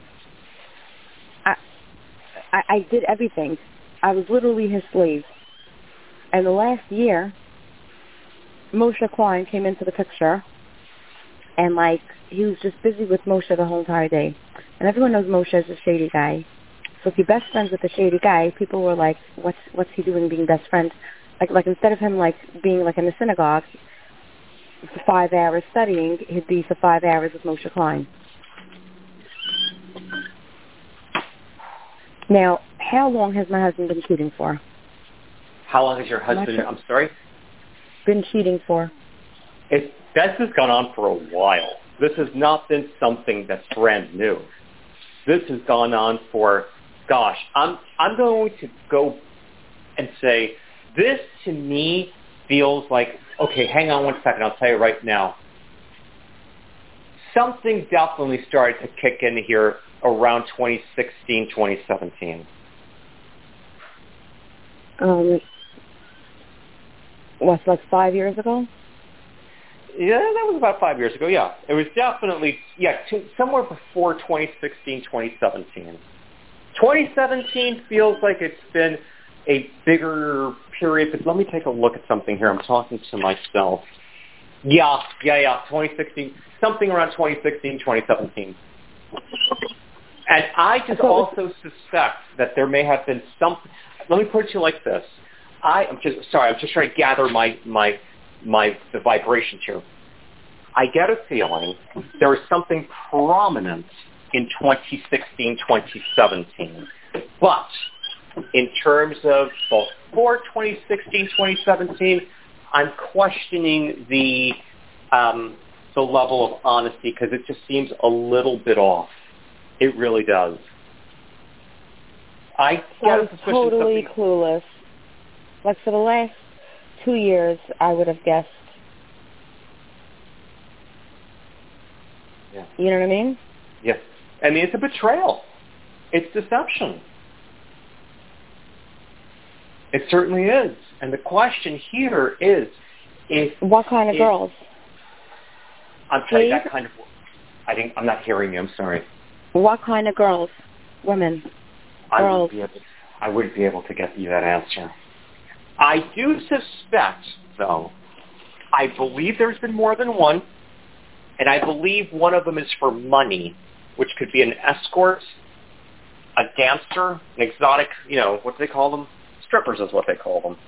I did everything. I was literally his slave. And the last year, Moshe Klein came into the picture, and like he was just busy with Moshe the whole entire day. And everyone knows Moshe is a shady guy. So if you're best friends with a shady guy, people were like, "What's he doing being best friends?" Like instead of him like being like in the synagogue for 5 hours studying, he'd be for 5 hours with Moshe Klein. Now, how long has my husband been cheating for?
How long has your husband, I'm sorry?
Been cheating for?
This has gone on for a while. This has not been something that's brand new. This has gone on for, gosh, I'm going to go and say, this to me feels like, okay, hang on 1 second, I'll tell you right now. Something definitely started to kick in here around 2016, 2017.
What's like 5 years ago?
Yeah, that was about 5 years ago, yeah. It was definitely, somewhere before 2016, 2017. 2017 feels like it's been a bigger period, but let me take a look at something here. I'm talking to myself. Yeah, 2016, something around 2016, 2017. And I just also suspect that there may have been some, let me put it to you like this. I'm just trying to gather the vibrations here. I get a feeling there was something prominent in 2016, 2017. But in terms of before 2016, 2017, I'm questioning the level of honesty because it just seems a little bit off. It really does. I
was totally clueless. Like for the last 2 years, I would have guessed.
Yeah.
You know what I mean?
Yes. I mean, it's a betrayal. It's deception. It certainly is. And the question here is,
what kind of girls?
I'm telling you, that kind of. I'm not hearing you. I'm sorry.
What kind of girls? Women. Girls.
I wouldn't be able to get you that answer. I do suspect, though, I believe there's been more than one, and I believe one of them is for money, which could be an escort, a dancer, an exotic, what do they call them? Strippers is what they call them.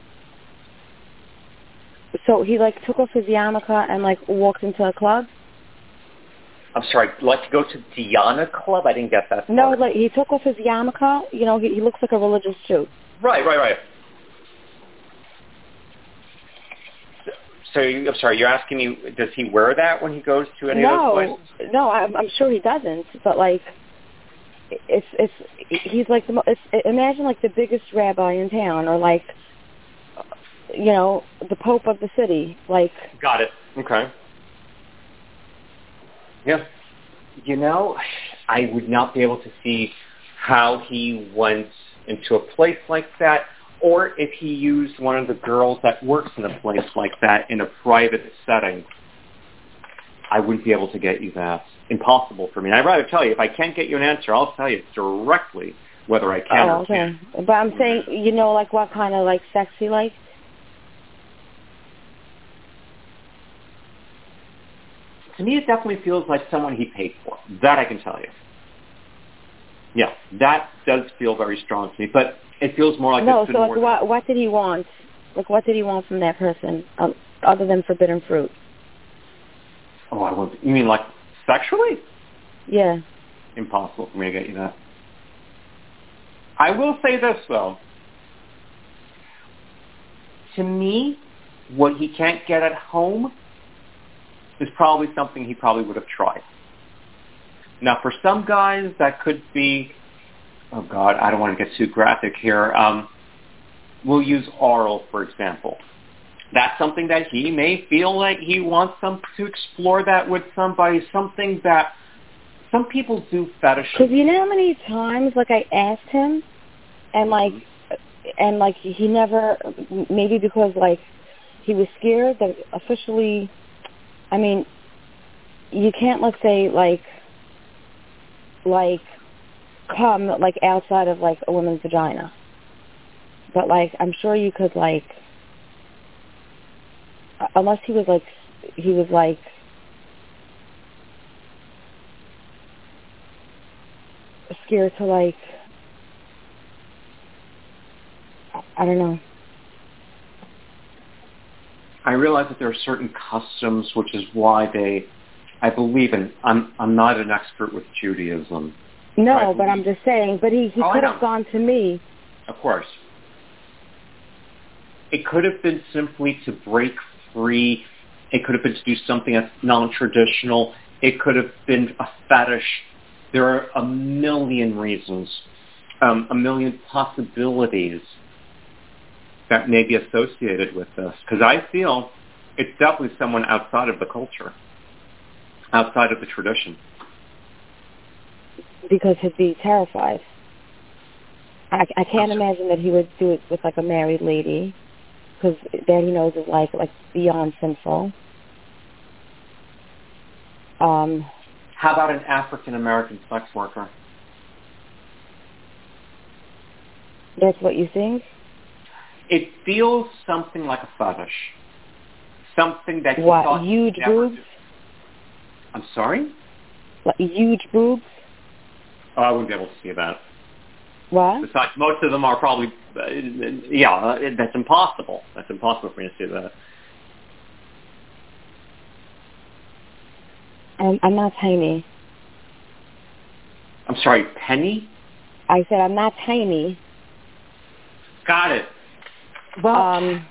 So he, took off his yarmulke and, walked into a club?
I'm sorry, like to go to Diana Club? I didn't get that part.
No, he took off his yarmulke. He looks like a religious Jew.
Right. So, I'm sorry, you're asking me, does he wear that when he goes to any of those places?
No, I'm sure he doesn't. But, he's imagine, the biggest rabbi in town, or, the Pope of the city.
Got it. Okay. Yeah. I would not be able to see how he went into a place like that, or if he used one of the girls that works in a place like that in a private setting. I wouldn't be able to get you that. Impossible for me. And I'd rather tell you, if I can't get you an answer, I'll tell you directly whether I can or can't.
But I'm saying, what kind of, sex he likes?
To me, it definitely feels like someone he paid for. That I can tell you. Yeah, that does feel very strong to me. But it feels more like it's
more what did he want? What did he want from that person, other than forbidden fruit?
Oh, you mean sexually?
Yeah.
Impossible for me to get you that. I will say this, though. To me, what he can't get at home is probably something he probably would have tried. Now, for some guys, that could be, oh, God, I don't want to get too graphic here. We'll use oral, for example. That's something that he may feel like he wants to explore that with somebody, something that some people do fetish.
Because you know how many times, I asked him, and he never, maybe because, he was scared that officially, you can't, let's say, come, outside of, a woman's vagina. But, I'm sure you could, unless he was, scared to, I don't know.
I realize that there are certain customs, which is why I believe in, I'm not an expert with Judaism.
No, but I'm just saying, but he could have gone to me.
Of course. It could have been simply to break free. It could have been to do something that's non-traditional. It could have been a fetish. There are a million reasons, a million possibilities that may be associated with this. Because I feel it's definitely someone outside of the culture, outside of the tradition.
Because he'd be terrified. I can't imagine that he would do it with a married lady, because that he knows is beyond sinful.
How about an African American sex worker?
That's what you think?
It feels something like a fetish. Something that you
what,
thought
huge boobs?
Do. I'm sorry?
Huge boobs?
Oh, I wouldn't be able to see that.
What?
Besides, most of them are probably, that's impossible. That's impossible for me to see that.
I'm not tiny.
I'm sorry, Penny?
I said I'm not tiny.
Got it.
Well,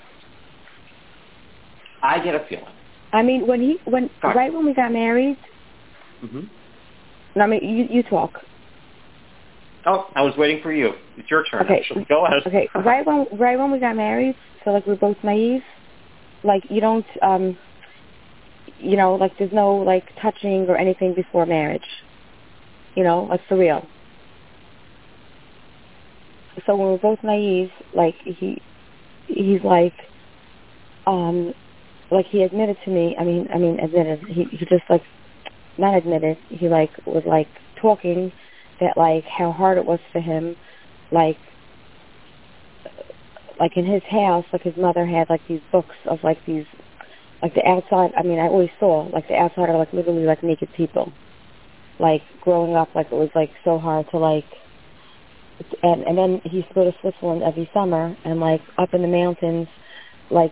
I get a feeling.
Right when we got married.
Mm-hmm.
You talk.
Oh, I was waiting for you. It's your turn.
Okay.
Actually. Go ahead.
Okay. Right when we got married, so we're both naive. You don't, there's no touching or anything before marriage. For real. So when we're both naive, he's he admitted to me. Admitted. He just not admitted, he like was like talking that like how hard it was for him, like in his house, like his mother had like these books of like these, like the outside, I mean I always saw like the outside are like literally like naked people. Like growing up, like it was like so hard to like, and then he used to go to Switzerland every summer, and like up in the mountains, like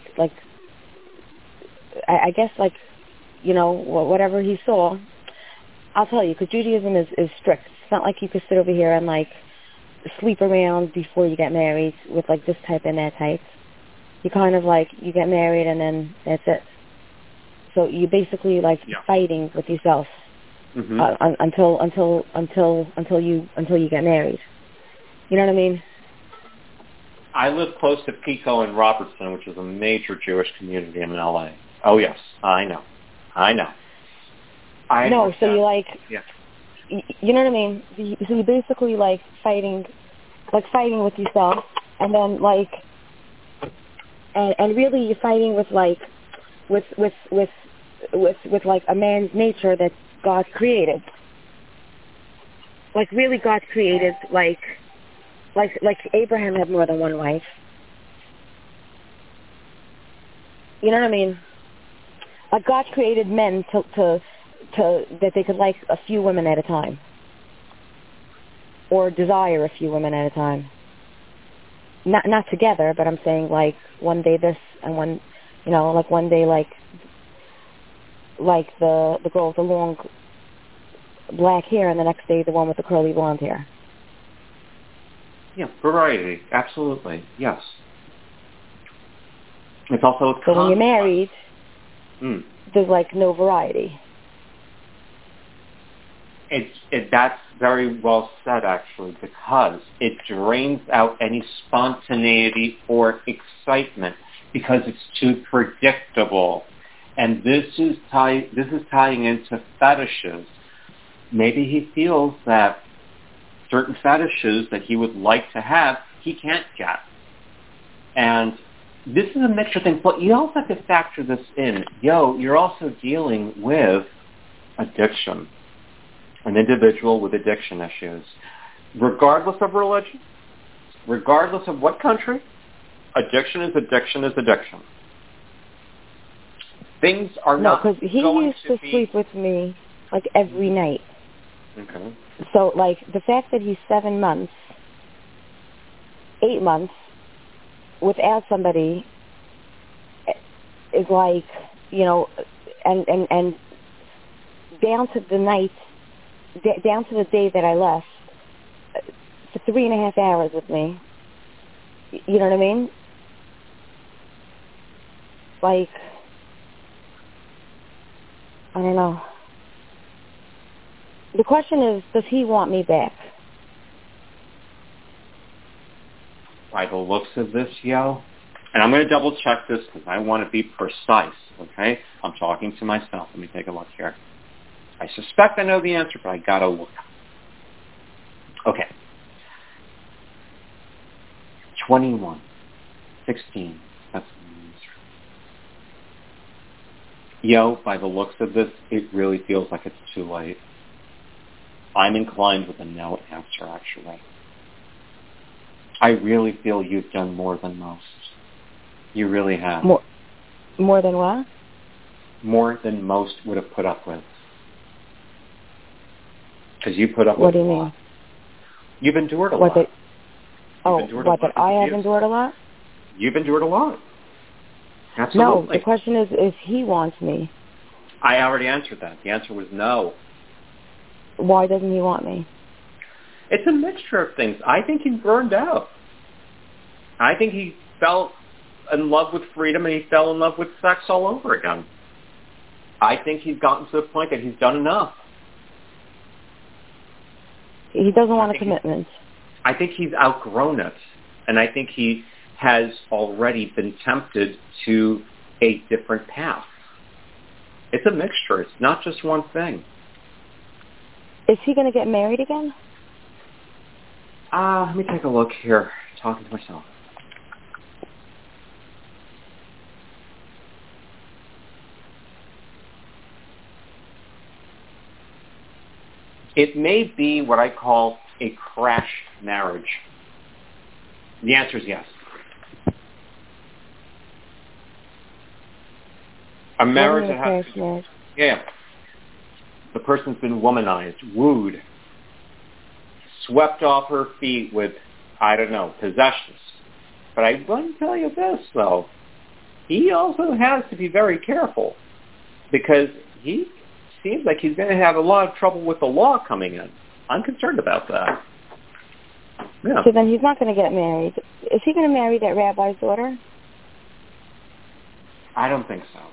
I guess like, you know, whatever he saw. I'll tell you, because Judaism is strict. It's not like you could sit over here and like sleep around before you get married with like this type and that type. You kind of like, you get married and then that's it. So you basically like fighting with yourself until you get married. You know what I mean?
I live close to Pico and Robertson, which is a major Jewish community in LA. Oh yes, I know.
No, so you like, you know what I mean? So you basically like fighting with yourself, and then like, and really you're fighting with like, with like a man's nature that God created. Like really God created like Abraham had more than one wife. You know what I mean? Like God created men to that they could like a few women at a time, or desire a few women at a time. Not together, but I'm saying like one day this and one, you know, like one day like the girl with the long black hair, and the next day the one with the curly blonde hair.
Yeah, variety, absolutely, yes. It's also a
so when you're married, there's like no variety.
That's very well said, actually, because it drains out any spontaneity or excitement because it's too predictable. And this is tying into fetishes. Maybe he feels that certain fetishes that he would like to have, he can't get. And this is a mixture thing, but you also have to factor this in. You're also dealing with addiction. An individual with addiction issues. Regardless of religion, regardless of what country, addiction is addiction is addiction. Things are not going to be...
No, because he used to sleep with me, like, every night.
Okay.
So, like, the fact that he's 7 months, 8 months, without somebody is like, you know, and down to the night, down to the day that I left, for 3.5 hours with me. You know what I mean? Like, I don't know. The question is, does he want me back?
By the looks of this, and I'm going to double check this because I want to be precise, okay? I'm talking to myself. Let me take a look here. I suspect I know the answer, but I got to look. Okay. 21, 16. That's by the looks of this, it really feels like it's too late. I'm inclined with a no answer, actually. I really feel you've done more than most. You really have.
More than what?
More than most would have put up with. Because you put up with
What do you mean?
You've endured a lot.
That I have endured a lot?
You've endured a lot. Absolutely.
No, the question is if he wants me.
I already answered that. The answer was no.
Why doesn't he want me?
It's a mixture of things. I think he's burned out. I think he fell in love with freedom and he fell in love with sex all over again. I think he's gotten to the point that he's done enough.
He doesn't want a commitment.
I think he's outgrown it. And I think he has already been tempted to a different path. It's a mixture. It's not just one thing.
Is he going to get married again?
Let me take a look here. Talking to myself. it may be what I call a crash marriage. The answer is yes. A marriage that has the person's been womanized, wooed, swept off her feet with, I don't know, possessions. But I want to tell you this, though. He also has to be very careful because he seems like he's going to have a lot of trouble with the law coming in. I'm concerned about that. Yeah.
So then he's not going to get married. Is he going to marry that rabbi's daughter?
I don't think so.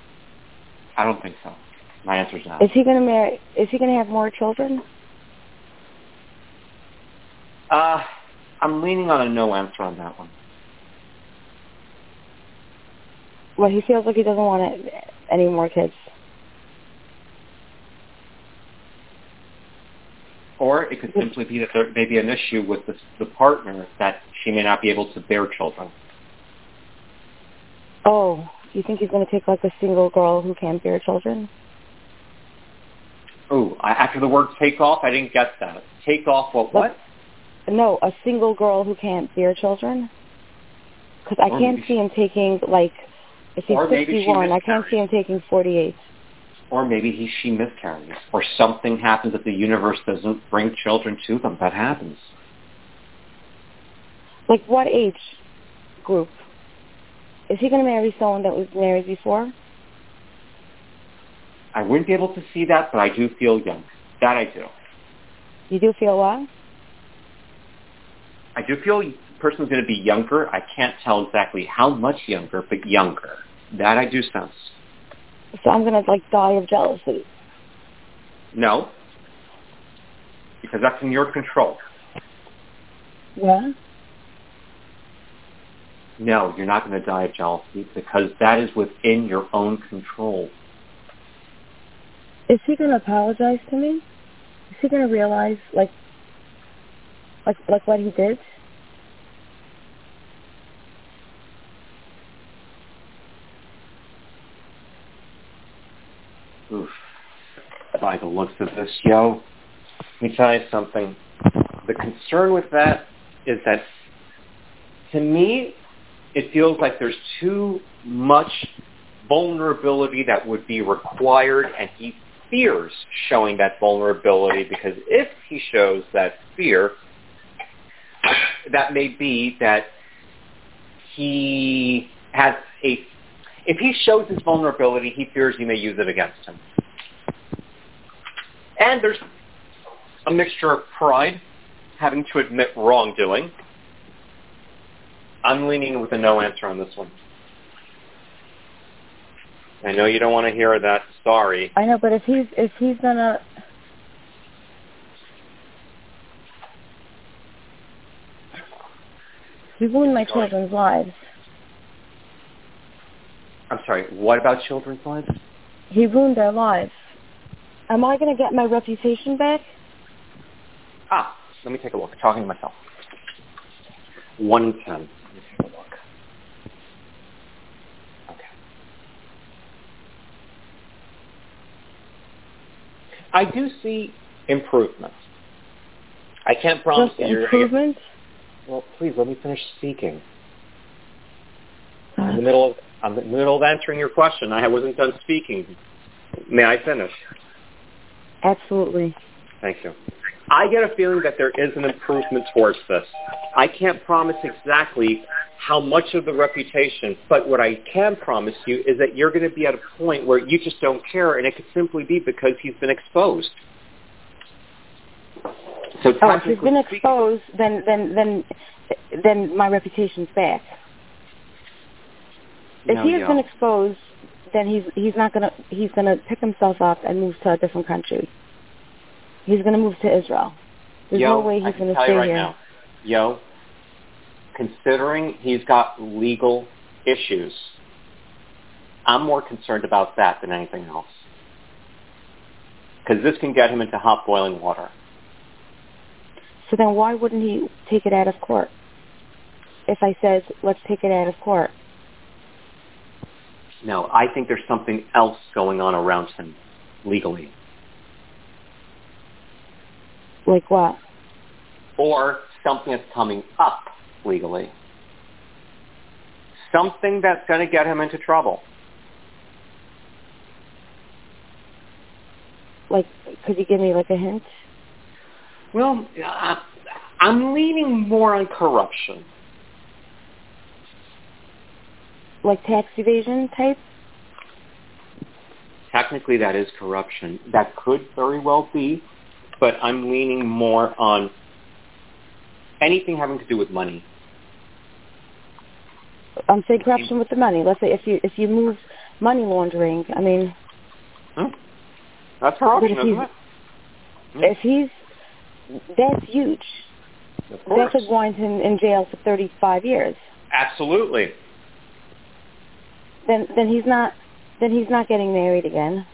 My answer is no.
Is he going to marry? Is he going to have more children?
I'm leaning on a no answer on that one.
Well, he feels like he doesn't want any more kids.
Or it could simply be that there may be an issue with the partner that she may not be able to bear children.
Oh, you think he's going to take like a single girl who can't bear children?
Oh, after the word take off, I didn't get that. Take off what?
No, a single girl who can't bear children. Because I can't see him taking, like, if he's 61, I can't see him taking 48.
Or maybe she miscarries. Or something happens that the universe doesn't bring children to them. That happens.
Like what age group? Is he going to marry someone that was married before?
I wouldn't be able to see that, but I do feel young. That I do.
You do feel what?
I do feel the person's going to be younger. I can't tell exactly how much younger, but younger. That I do sense.
So I'm going to, like, die of jealousy.
No. Because that's in your control.
Yeah?
No, you're not going to die of jealousy because that is within your own control.
Is he going to apologize to me? Is he going to realize, like what he did?
Oof. By the looks of this, yo, let me tell you something. The concern with that is that, to me, it feels like there's too much vulnerability that would be required, and he fears showing that vulnerability because if he shows that fear, that may be that he has if he shows his vulnerability, he fears he may use it against him. And there's a mixture of pride, having to admit wrongdoing. I'm leaning with a no answer on this one. I know you don't want to hear that. Sorry.
I know, but if he's gonna, he ruined my children's lives.
I'm sorry. What about children's lives?
He ruined their lives. Am I going to get my reputation back?
Let me take a look. Talking to myself. 110. Let me take a look. Okay. I do see improvement. I can't promise
Just improvement?
Well, please let me finish speaking. I'm in the middle of answering your question. I wasn't done speaking. May I finish?
Absolutely.
Thank you. I get a feeling that there is an improvement towards this. I can't promise exactly how much of the reputation, but what I can promise you is that you're going to be at a point where you just don't care, and it could simply be because he's been exposed. So
if he's been exposed, then my reputation's back. If he has been exposed, then he's gonna pick himself up and move to a different country. He's gonna move to Israel. There's no way he's gonna stay here.
Yo, considering he's got legal issues, I'm more concerned about that than anything else. Because this can get him into hot boiling water.
So then why wouldn't he take it out of court? If I said, let's take it out of court.
No, I think there's something else going on around him legally.
Like what?
Or something that's coming up legally. Something that's going to get him into trouble.
Like, could you give me like a hint?
Well, I'm leaning more on corruption.
Like tax evasion type?
Technically, that is corruption. That could very well be, but I'm leaning more on anything having to do with money.
I'm saying corruption with the money. Let's say if you move money laundering, I mean...
That's corruption, isn't it?
If he's... That's huge.
Of course.
That could wind him in jail for 35 years.
Absolutely.
Then he's not getting married again.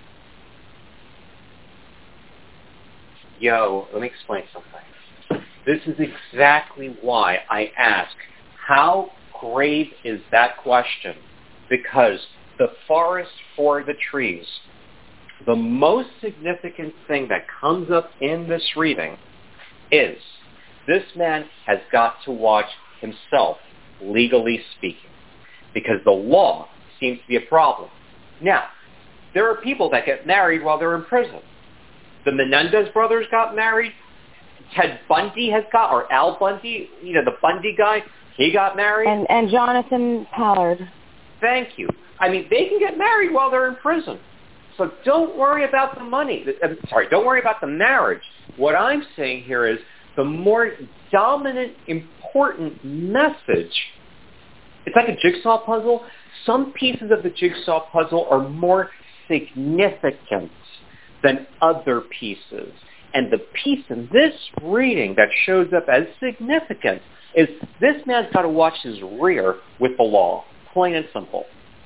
Yo, let me explain something. This is exactly why I ask, how grave is that question? Because the forest for the trees, the most significant thing that comes up in this reading is this man has got to watch himself, legally speaking, because the law seems to be a problem. Now, there are people that get married while they're in prison. The Menendez brothers got married. Ted Bundy has got, or Al Bundy, the Bundy guy, he got married.
And Jonathan Pollard.
Thank you. I mean, they can get married while they're in prison. So don't worry about the money. Don't worry about the marriage. What I'm saying here is the more dominant, important message, it's like a jigsaw puzzle. Some pieces of the jigsaw puzzle are more significant than other pieces. And the piece in this reading that shows up as significant is this man's got to watch his rear with the law, plain and simple.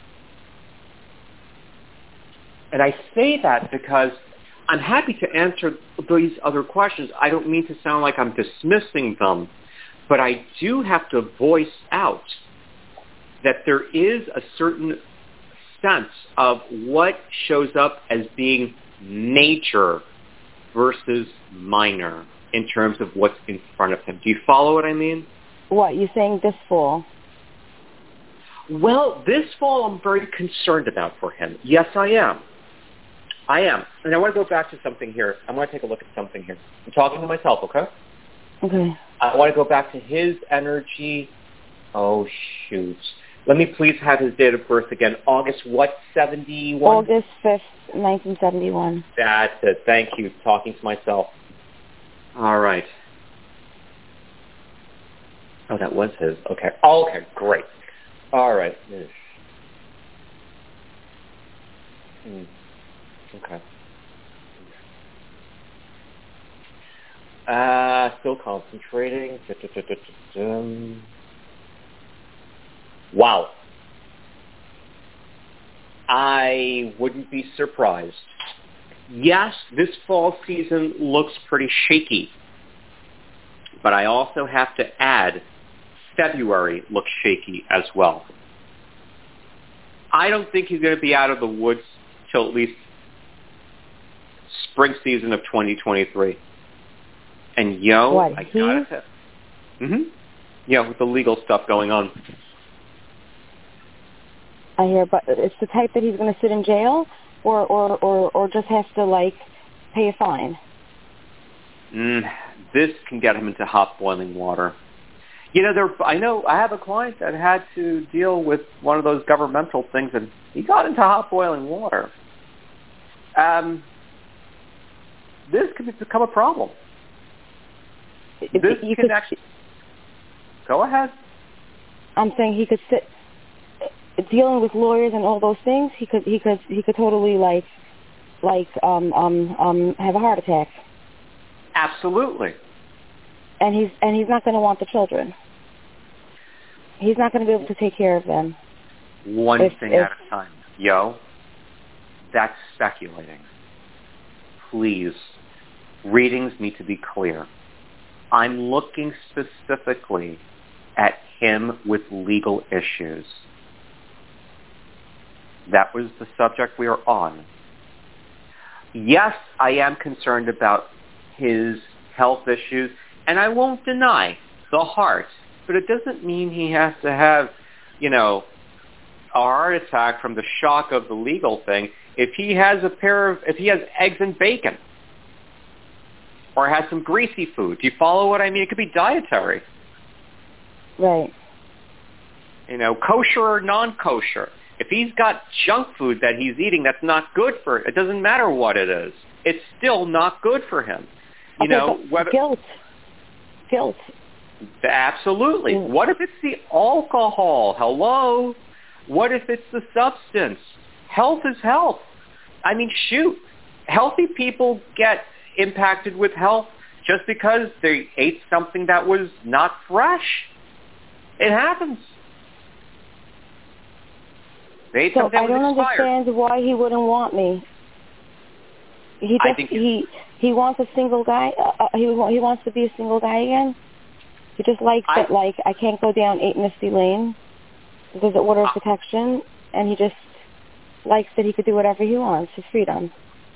And I say that because I'm happy to answer these other questions. I don't mean to sound like I'm dismissing them, but I do have to voice out that there is a certain sense of what shows up as being major versus minor in terms of what's in front of him. Do you follow what I mean?
What, you saying this fall?
Well, this fall I'm very concerned about for him. Yes, I am. And I want to go back to something here. I want to take a look at something here. I'm talking to myself, okay?
Okay.
I want to go back to his energy. Oh, shoot. Let me please have his date of birth again. August what, 71?
August 5th, 1971.
That's it. Thank you. Talking to myself. All right. Oh, that was his. Okay. Oh, okay, great. All right. Okay. Still concentrating. Wow. I wouldn't be surprised. Yes, this fall season looks pretty shaky. But I also have to add, February looks shaky as well. I don't think he's going to be out of the woods till at least spring season of 2023. And
what,
I gotta say, with the legal stuff going on.
I hear, but it's the type that he's going to sit in jail, or just has to pay a fine.
This can get him into hot boiling water. I have a client that had to deal with one of those governmental things, and he got into hot boiling water. This could become a problem. Go ahead.
I'm saying he could sit dealing with lawyers and all those things. He could totally have a heart attack.
Absolutely.
And he's not going to want the children. He's not going to be able to take care of them.
One thing at a time. That's speculating. Please, readings need to be clear. I'm looking specifically at him with legal issues. That was the subject we are on. Yes, I am concerned about his health issues, and I won't deny the heart, but it doesn't mean he has to have, a heart attack from the shock of the legal thing. If he has eggs and bacon, or has some greasy food, do you follow what I mean? It could be dietary.
Right.
Kosher or non-kosher. If he's got junk food that he's eating that's not good for it, it doesn't matter what it is. It's still not good for him.
Guilt.
Absolutely. What if it's the alcohol? Hello? What if it's the substance? Health is health. I mean, shoot. Healthy people get impacted with health just because they ate something that was not fresh. It happens. They ate something that was expired.
I don't understand why he wouldn't want me. He wants a single guy. He wants to be a single guy again. He just likes that, like, I can't go down 8 Misty Lane because of order of protection, and he just likes that he could do whatever he wants, his freedom.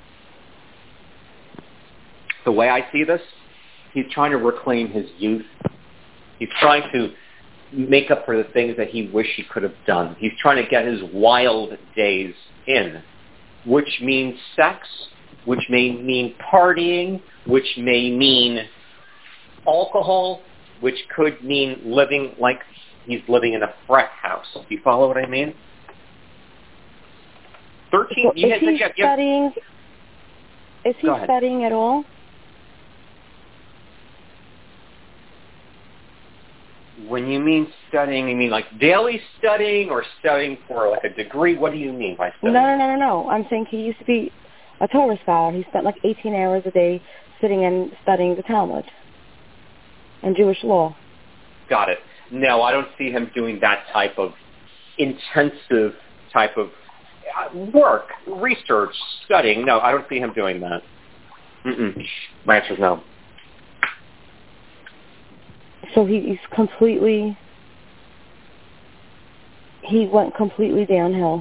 The way I see this, he's trying to reclaim his youth. He's trying to make up for the things that he wished he could have done. He's trying to get his wild days in, which means sex, which may mean partying, which may mean alcohol, which could mean living like he's living in a frat house. Do you follow what I mean? 13.
So is he studying? Is he studying at all?
When you mean studying, you mean like daily studying or studying for like a degree? What do you mean by studying?
No. I'm saying he used to be a Torah scholar. He spent like 18 hours a day sitting and studying the Talmud and Jewish law.
Got it. No, I don't see him doing that type of intensive type of work, research, studying. No, I don't see him doing that. My answer is no.
So he went completely downhill.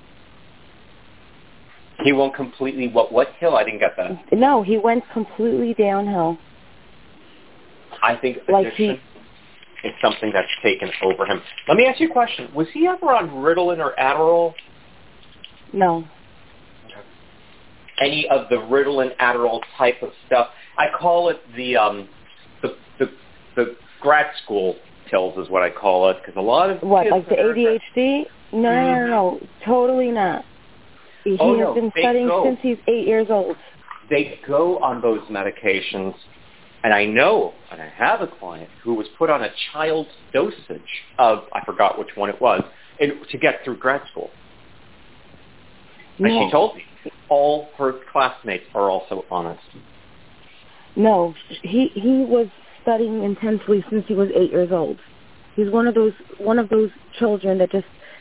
He went completely what hill? I didn't get that.
No, he went completely downhill.
I think addiction is something that's taken over him. Let me ask you a question. Was he ever on Ritalin or Adderall?
No.
Okay. Any of the Ritalin, Adderall type of stuff? I call it the grad school pills is what I call it, because a lot of
what, like the ADHD? No, totally not. He has been studying since he's 8 years old.
They go on those medications, and I know, and I have a client who was put on a child's dosage of, I forgot which one it was, to get through grad school. And she told me all her classmates are also on it.
No, he was studying intensely since he was 8 years old. He's one of those children that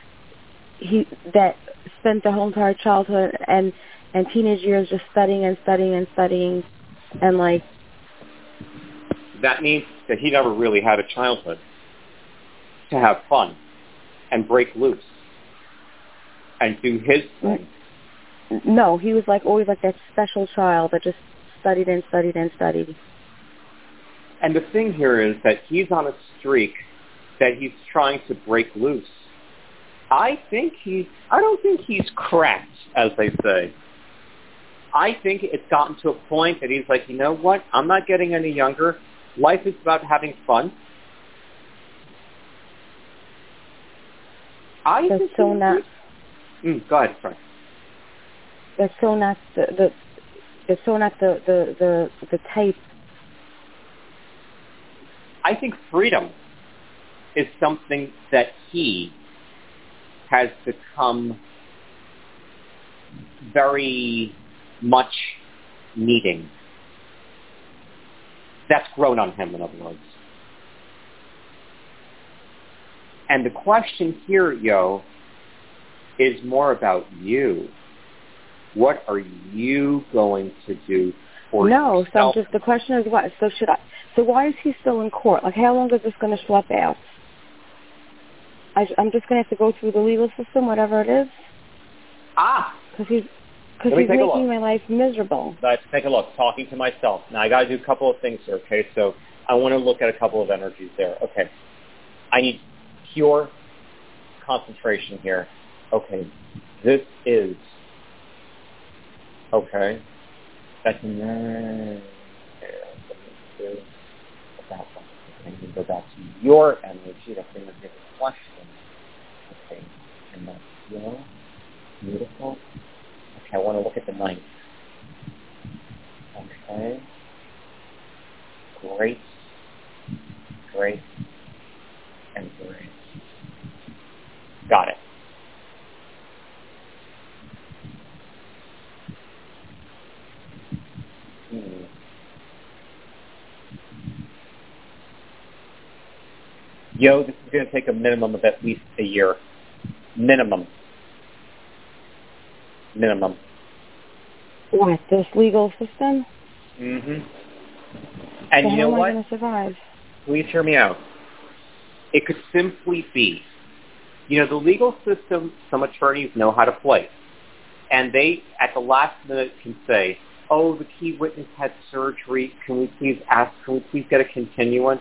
spent their whole entire childhood and teenage years just studying and like.
That means that he never really had a childhood to have fun and break loose and do his thing.
No, he was like always like that special child that just studied and studied and studied.
And the thing here is that he's on a streak that he's trying to break loose. I don't think he's cracked, as they say. I think it's gotten to a point that he's like, you know what? I'm not getting any younger. Life is about having fun.
That's so not.
Go ahead, sorry.
That's so not the type.
I think freedom is something that he has become very much needing. That's grown on him, in other words. And the question here, is more about you. What are you going to do for yourself?
No, so the question is what? So why is he still in court? Like, how long is this going to schlep out? I'm just going to have to go through the legal system, whatever it is?
Because
Because he's making my life miserable.
Let's take a look. Talking to myself. Now, I got to do a couple of things here, okay? So I want to look at a couple of energies there. Okay. I need pure concentration here. Okay. This is... Okay. That's... Okay. Go back to your energy. That's going to give a question. Okay. And that's your... Beautiful. Okay, I want to look at the ninth. Okay. Great. Great. And great. Got it. Yo, this is going to take a minimum of at least a year. Minimum.
What, this legal system?
Mm-hmm. And
so
you know
how am
what?
I going to survive?
Please hear me out. It could simply be, the legal system, some attorneys know how to play. And they, at the last minute, can say, oh, the key witness had surgery. Can we please get a continuance?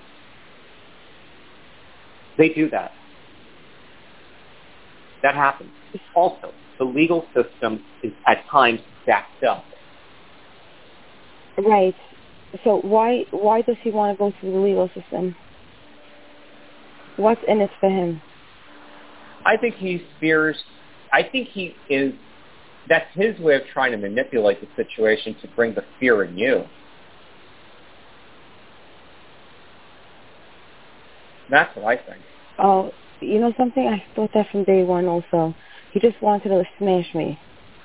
They do that. That happens. Also, the legal system is at times backed up.
Right. So why does he want to go through the legal system? What's in it for him?
I think that's his way of trying to manipulate the situation to bring the fear in you. That's what I think.
Oh, you know something? I thought that from day one also. He just wanted to smash me.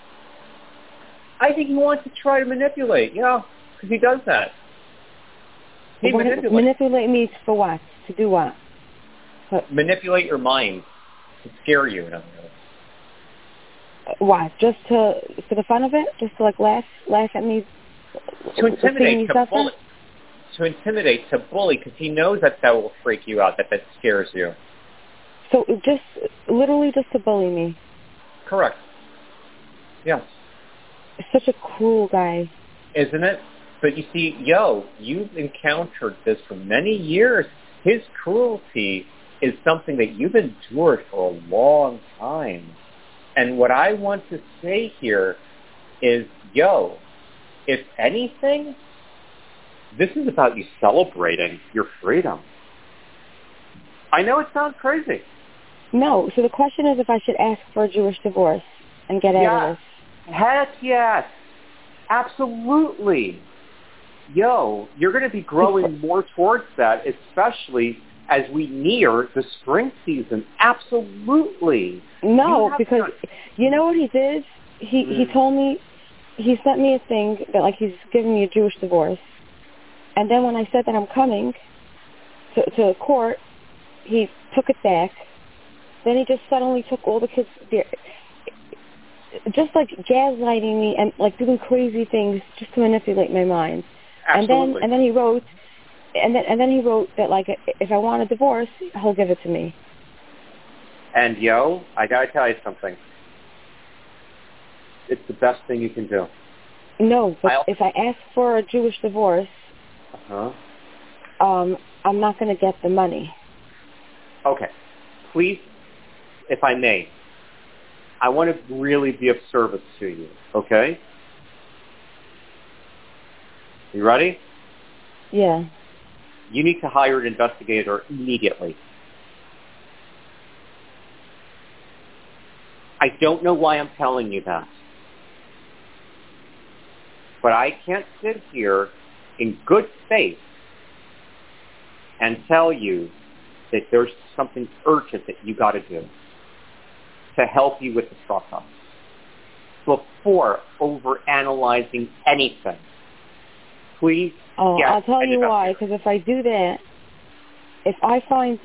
I think he wants to try to manipulate, because he does that. He manipulates.
Manipulate me for what? To do what?
Manipulate your mind. To scare you, in other words.
What? Just for the fun of it? Just to laugh at me?
To intimidate, to bully. To intimidate, to bully, because he knows that will freak you out, that scares you.
So literally just to bully me?
Correct. Yes.
Such a cruel guy.
Isn't it? But you see, you've encountered this for many years. His cruelty is something that you've endured for a long time. And what I want to say here is, if anything, this is about you celebrating your freedom. I know it sounds crazy.
No. So the question is if I should ask for a Jewish divorce and get out of this.
Heck yes. Absolutely. You're going to be growing more towards that, especially as we near the spring season. Absolutely.
No, because you know what he did? He told me, he sent me a thing that he's giving me a Jewish divorce. And then when I said that I'm coming to court, he took it back. Then he just suddenly took all the kids there, just gaslighting me and doing crazy things just to manipulate my mind.
Absolutely.
And then he wrote that if I want a divorce, he'll give it to me.
And I gotta tell you something. It's the best thing you can do.
No, but if I ask for a Jewish divorce, I'm not going to get the money.
Okay. Please, if I may, I want to really be of service to you, okay? You ready?
Yeah.
You need to hire an investigator immediately. I don't know why I'm telling you that. But I can't sit here in good faith and tell you that there's something urgent that you got to do to help you with the process before overanalyzing anything. Please.
I'll tell you why. Because if I do that, if I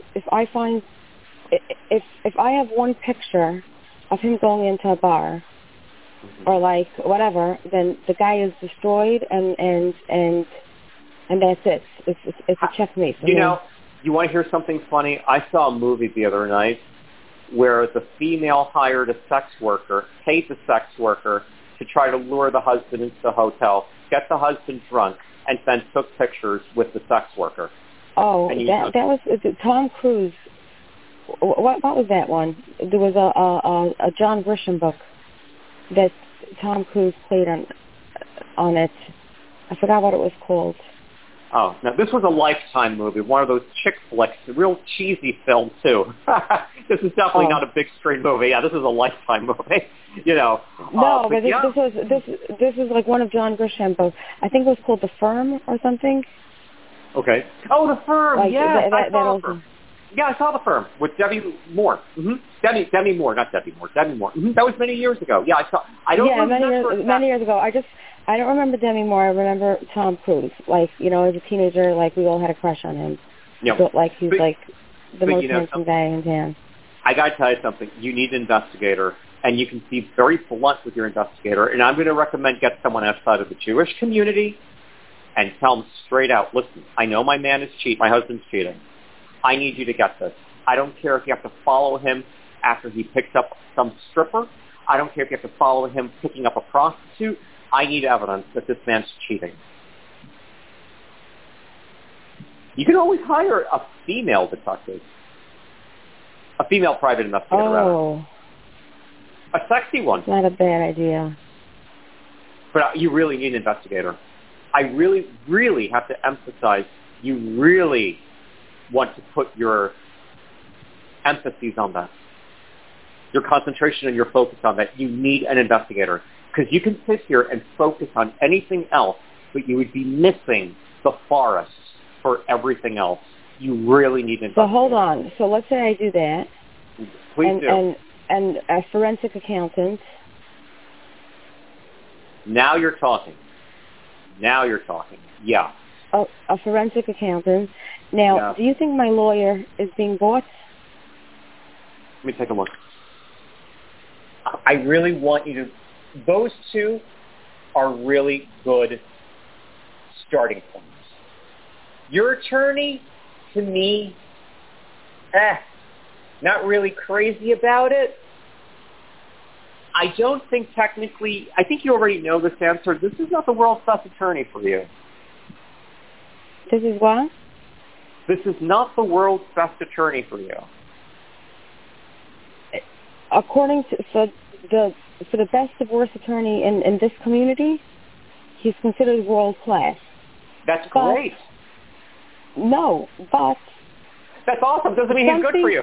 have one picture of him going into a bar, or whatever, then the guy is destroyed, and that's it. It's a checkmate for me.
You want to hear something funny? I saw a movie the other night where the female hired a sex worker, paid the sex worker to try to lure the husband into the hotel, get the husband drunk, and then took pictures with the sex worker.
Oh, that was Tom Cruise. What was that one? There was a John Grisham book that Tom Cruise played on it. I forgot what it was called.
Oh, now this was a Lifetime movie, one of those chick flicks, a real cheesy film too. This is definitely not a big screen movie. Yeah, this is a Lifetime movie. No,
but this was like one of John Grisham books. I think it was called The Firm or something.
Okay. Oh, The Firm.
Like,
yes, I saw The Firm. Yeah, I saw The Firm with Demi Moore. Mm-hmm. Demi Moore, not Debbie Moore. Demi Moore. Mm-hmm. That was many years ago. Yeah, I saw. I don't remember.
Many years ago. I don't remember Demi Moore. I remember Tom Cruise. Like, as a teenager, like we all had a crush on him.
Yeah.
So, like he's like the most handsome guy in town.
I got to tell you something. You need an investigator, and you can be very blunt with your investigator. And I'm going to recommend get someone outside of the Jewish community and tell them straight out, listen, I know my man is cheating. My husband's cheating. I need you to get this. I don't care if you have to follow him after he picks up some stripper. I don't care if you have to follow him picking up a prostitute. I need evidence that this man's cheating. You can always hire a female detective, a female private investigator.
Oh.
A sexy one.
Not a bad idea.
But you really need an investigator. I really, really have to emphasize, you really want to put your emphases on that, your concentration and your focus on that. You need an investigator because you can sit here and focus on anything else, but you would be missing the forest for everything else. You really need an investigator.
So hold on. So let's say I do that.
Please do.
And a forensic accountant.
Now you're talking. Yeah.
A forensic accountant. Now, do you think my lawyer is being bought?
Let me take a look. I really want you to... Those two are really good starting points. Your attorney, to me, not really crazy about it. I don't think technically... I think you already know this answer. This is not the world's best attorney for you.
This is what?
This is not the world's best attorney for you.
According to for the best divorce attorney in this community, he's considered world class.
That's great.
No, but
that's awesome. Doesn't mean he's good for you.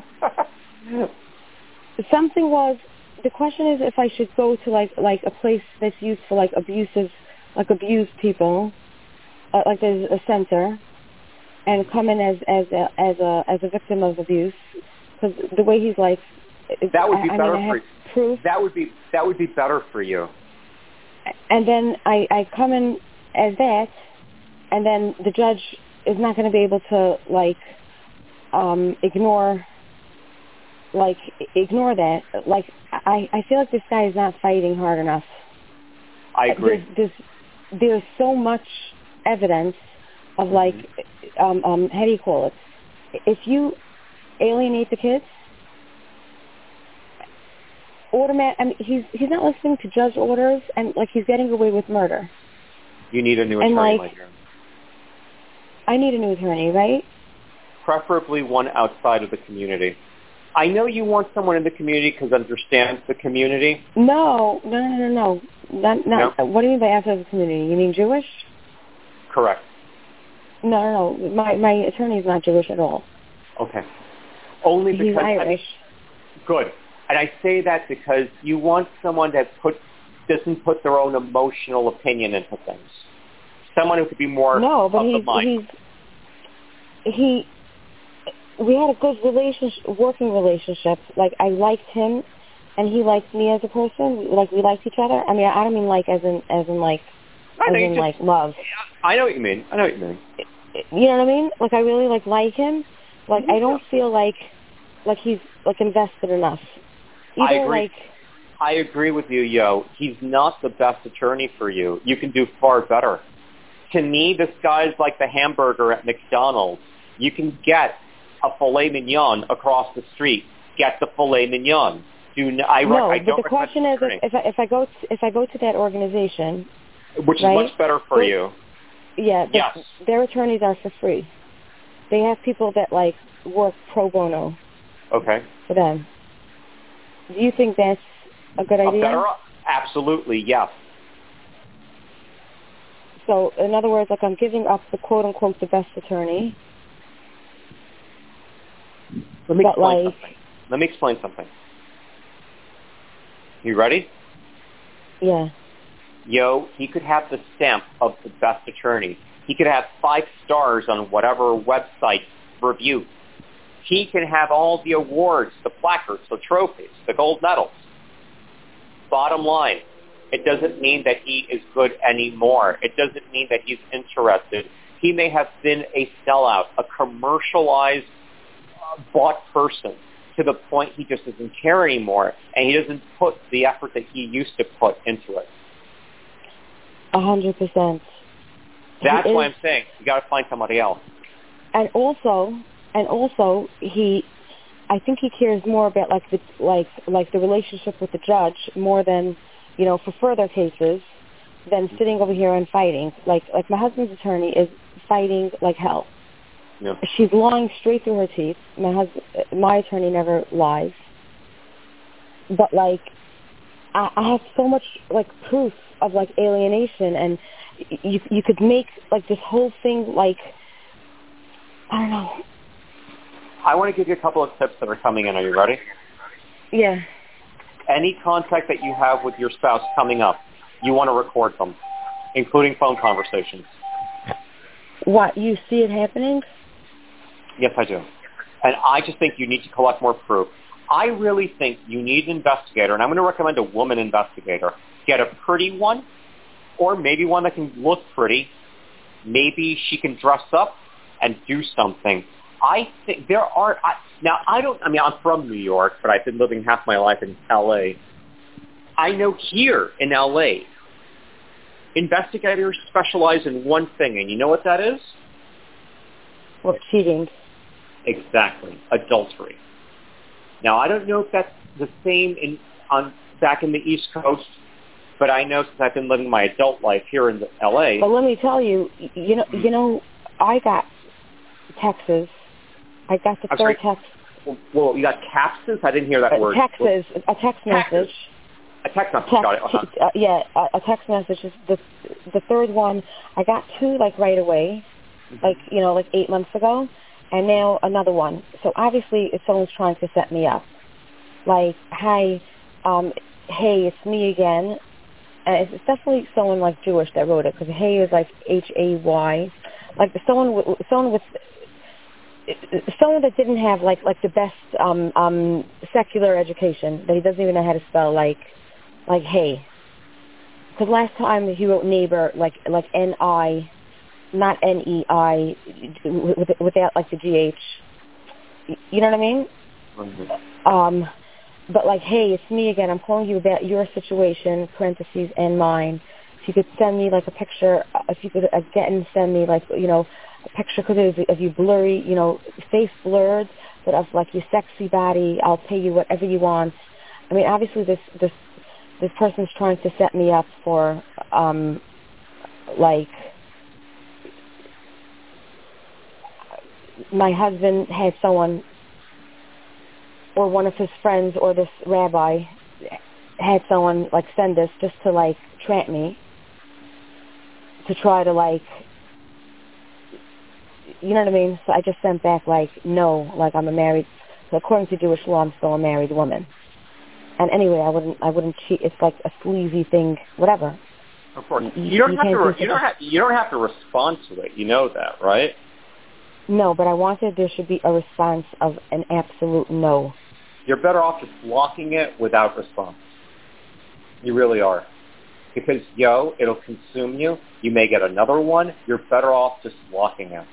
The question is if I should go to like a place that's used for like abused people, like there's a center, and come in as a victim of abuse, because the way he's like.
That would be better for you.
Proof.
That would be better for you.
And then I come in as that, and then the judge is not going to be able to ignore that. Like I feel like this guy is not fighting hard enough.
I agree.
There's so much evidence of how do you call it? If you alienate the kids. He's not listening to judge orders, and he's getting away with murder.
You need a new attorney, my dear.
I need a new attorney, right?
Preferably one outside of the community. I know you want someone in the community because understands the community.
No. Not.
No?
What do you mean by outside of the community? You mean Jewish?
Correct.
No. My attorney is not Jewish at all.
Okay. Only because
he's Irish.
Good. And I say that because you want someone that doesn't put their own emotional opinion into things. Someone who could be more of the mind.
We had a good working relationship. Like I liked him, and he liked me as a person. Like we liked each other. I mean, I don't mean like as in love.
I know what you mean.
You know what I mean? Like I really like him. Like I don't feel like he's invested enough.
I agree with you, Yo. He's not the best attorney for you. You can do far better. To me, this guy's like the hamburger at McDonald's. You can get a filet mignon across the street. Get the filet mignon.
No, but the question is, if I go to that organization,
which is much better for you.
Yeah.
Yes.
Their attorneys are for free. They have people that like work pro bono.
Okay.
For them. Do you think that's a good idea?
Absolutely, yes.
So, in other words, like I'm giving up the quote-unquote the best attorney.
Let me explain something. You ready?
Yeah.
He could have the stamp of the best attorney. He could have 5 stars on whatever website review. He can have all the awards, the placards, the trophies, the gold medals. Bottom line, it doesn't mean that he is good anymore. It doesn't mean that he's interested. He may have been a sellout, a commercialized, bought person to the point he just doesn't care anymore, and he doesn't put the effort that he used to put into it.
100%.
That's why I'm saying you got to find somebody else.
And also, I think he cares more about the relationship with the judge more than, for further cases than sitting over here and fighting. Like my husband's attorney is fighting like hell.
Yeah.
She's lying straight through her teeth. My attorney never lies. But I have so much proof of alienation, and you could make this whole thing I don't know.
I want to give you a couple of tips that are coming in. Are you ready?
Yeah.
Any contact that you have with your spouse coming up, you want to record them, including phone conversations.
What, you see it happening?
Yes, I do. And I just think you need to collect more proof. I really think you need an investigator, and I'm going to recommend a woman investigator. Get a pretty one, or maybe one that can look pretty. Maybe she can dress up and do something. I think there are, I'm from New York, but I've been living half my life in L.A. I know here in L.A., investigators specialize in one thing, and you know what that is?
Well, cheating.
Exactly. Adultery. Now, I don't know if that's the same back in the East Coast, but I know since I've been living my adult life here in L.A.
Well, let me tell you, I got texts. I got the third text.
Well, you got capses? I didn't hear that word.
Texts, a text message.
A text message, got it.
A text message is the third one. I got 2 right away, 8 months ago, and now another one. So obviously, if someone's trying to set me up, hi, hey, it's me again. And it's definitely someone Jewish that wrote it, because hey is Hay, someone that didn't have the best secular education, that he doesn't even know how to spell hey. Because last time he wrote neighbor N-I, not N-E-I, without the G-H. You know what I mean?
Mm-hmm.
But hey, it's me again. I'm calling you about your situation, parentheses, and mine. If you could send me a picture, if you could again send me a picture of you blurry, face blurred, but of your sexy body. I'll pay you whatever you want. I mean, obviously this person's trying to set me up for my husband had someone, or one of his friends, or this rabbi had someone send this just to trap me, to try to you know what I mean? So I just sent back no, I'm a married. So according to Jewish law, I'm still a married woman. And anyway, I wouldn't cheat. It's a sleazy thing, whatever.
Of course, you don't have to respond to it. You know that, right?
No, but I wanted there should be a response of an absolute no.
You're better off just blocking it without response. You really are. Because, it'll consume you. You may get another one. You're better off just blocking it.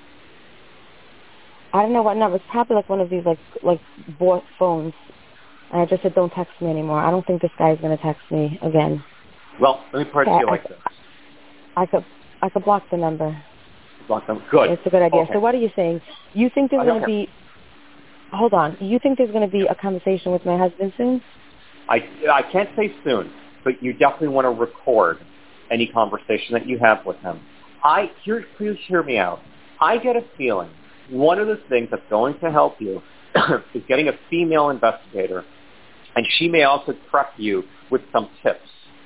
I don't know what number. It's probably one of these bought phones. And I just said, don't text me anymore. I don't think this guy's going to text me again.
Well, let me put it to you like this.
I could block the number.
Block them. Good.
It's a good idea.
Okay.
So what are you saying? You think there's going to be... Hold on. You think there's going to be a conversation with my husband soon?
I can't say soon, but you definitely want to record any conversation that you have with him. Please hear me out. I get a feeling one of the things that's going to help you is getting a female investigator, and she may also prep you with some tips.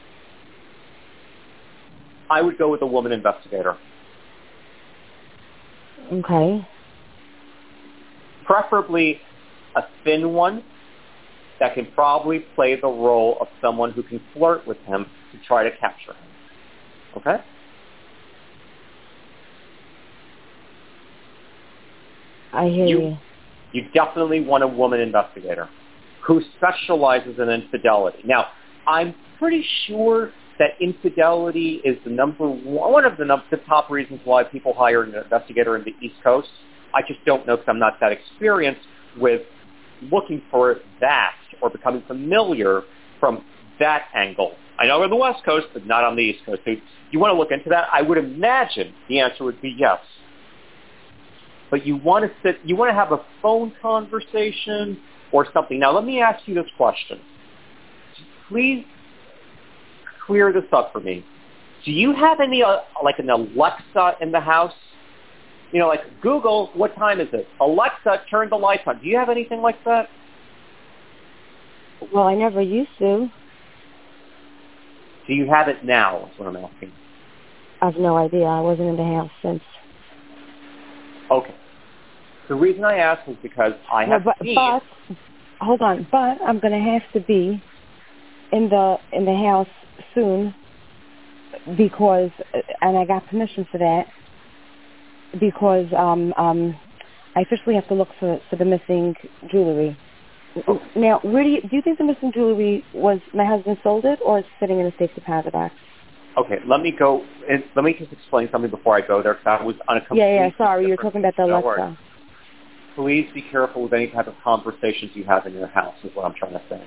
I would go with a woman investigator.
Okay.
Preferably a thin one that can probably play the role of someone who can flirt with him to try to capture him. Okay?
I hear you.
You definitely want a woman investigator who specializes in infidelity. Now, I'm pretty sure that infidelity is one of the top reasons why people hire an investigator in the East Coast. I just don't know because I'm not that experienced with looking for that or becoming familiar from that angle. I know we're on the West Coast, but not on the East Coast. So you want to look into that? I would imagine the answer would be yes. But you want to have a phone conversation or something. Now, let me ask you this question. Please clear this up for me. Do you have any, like an Alexa in the house? You know, like Google, what time is it? Alexa, turn the lights on. Do you have anything like that?
Well, I never used to.
Do you have it now, is what I'm asking.
I have no idea. I wasn't in the house since.
Okay. The reason I ask is because I have
but hold on. But I'm going to have to be in the house soon because, and I got permission for that because I officially have to look for the missing jewelry. Okay. Now, where do you think the missing jewelry was? My husband sold it, or it's sitting in a safe deposit box?
Okay, let me go. Let me just explain something before I go there, because I was on a completely
sorry, you're talking about the Alexa.
Please be careful with any type of conversations you have in your house, is what I'm trying to say.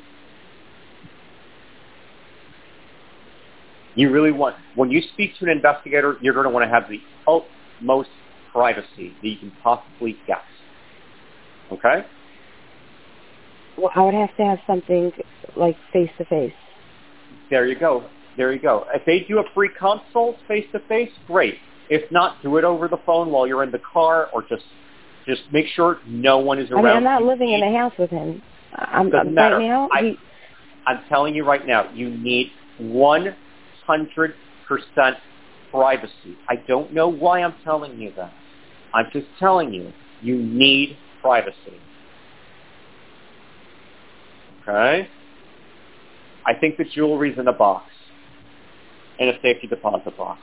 You really want, when you speak to an investigator, you're going to want to have the utmost privacy that you can possibly get. Okay?
Well, I would have to have something like face-to-face.
There you go. There you go. If they do a free consult face-to-face, great. If not, do it over the phone while you're in the car, or just make sure no one is around.
I mean, I'm not living in the house with him. I'm
telling you right now, you need 100% privacy. I don't know why I'm telling you that. I'm just telling you, you need privacy. Okay? I think the jewelry's in a box, in a safety deposit box.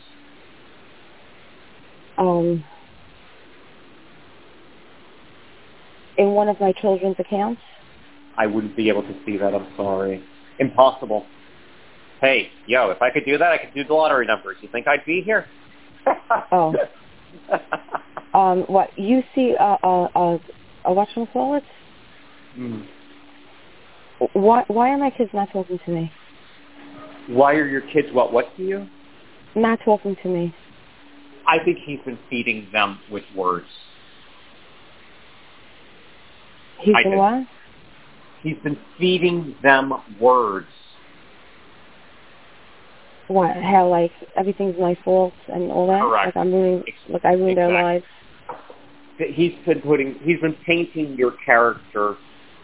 In one of my children's accounts?
I wouldn't be able to see that. I'm sorry. Impossible. Hey, if I could do that, I could do the lottery numbers. You think I'd be here?
Oh. What, you see whatchamacallit?
Mm.
Why are my kids not talking to me?
Why are your kids what to you?
Not talking to me.
I think he's been feeding them with words.
He's been what?
He's been feeding them words.
What? How, like, everything's my fault and all that?
Correct.
Like I ruined their lives?
He's been painting your character.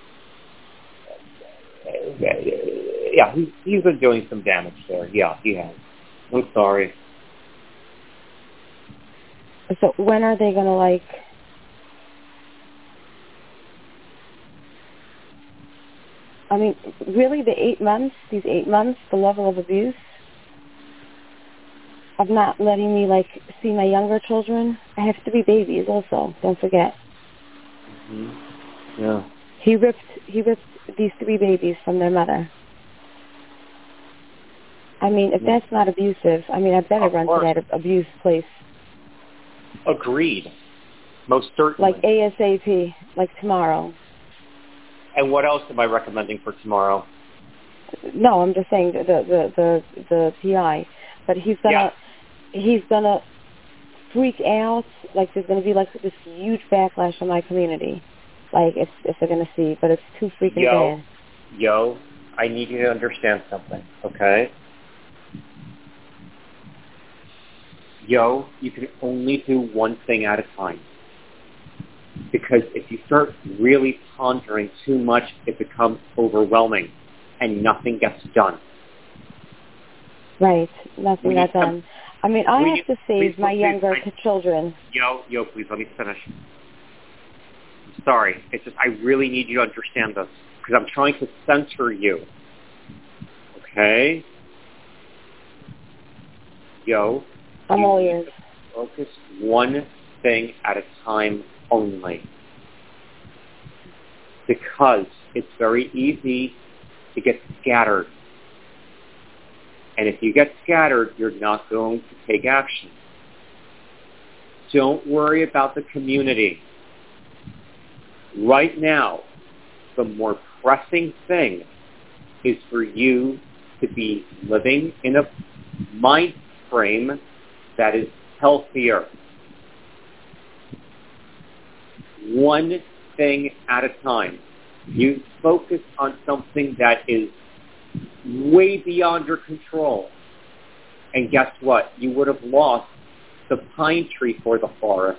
Yeah, he's been doing some damage there. Yeah, he has. I'm sorry.
So when are they going to, like... I mean, really, these 8 months, the level of abuse of not letting me, like, see my younger children. I have 3 babies also, don't forget.
Mm-hmm. Yeah.
He ripped these 3 babies from their mother. I mean, if that's not abusive, I mean, I better run to that abuse place.
Agreed. Most certainly.
Like ASAP, like tomorrow.
And what else am I recommending for tomorrow?
No, I'm just saying the PI. But he's gonna freak out. Like there's gonna be like this huge backlash in my community. Like if they're gonna see, but it's too freaking bad.
I need you to understand something, okay? Yo, you can only do one thing at a time. Because if you start really pondering too much, it becomes overwhelming and nothing gets done.
Right, nothing got done. I mean, I have to save my younger children.
Yo, please let me finish. I'm sorry. It's just I really need you to understand this because I'm trying to censor you. Okay? Yo.
I'm all ears.
Focus one thing at a time only. Because it's very easy to get scattered. And if you get scattered, you're not going to take action. Don't worry about the community. Right now, the more pressing thing is for you to be living in a mind frame that is healthier. One thing at a time. You focus on something that is way beyond your control. And guess what? You would have lost the pine tree for the forest.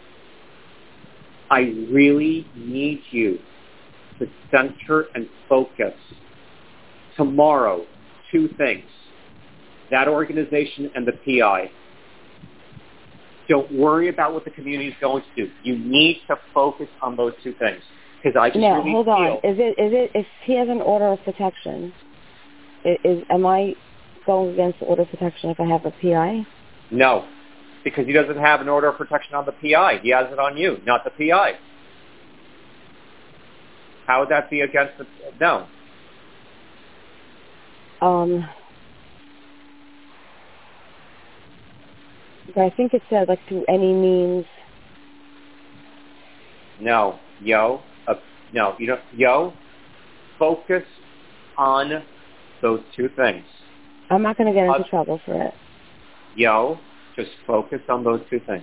I really need you to center and focus. Tomorrow, two things. That organization and the PI. Don't worry about what the community is going to do. You need to focus on those two things. Because I just
now,
really
hold
feel...
on. Is it if he has an order of protection, am I going against the order of protection if I have a PI?
No, because he doesn't have an order of protection on the PI. He has it on you, not the PI. How would that be against the... No.
But I think it said, like, through any means.
No. No, you don't. Yo, focus on those two things.
I'm not going to get into trouble for it.
Yo, just focus on those two things.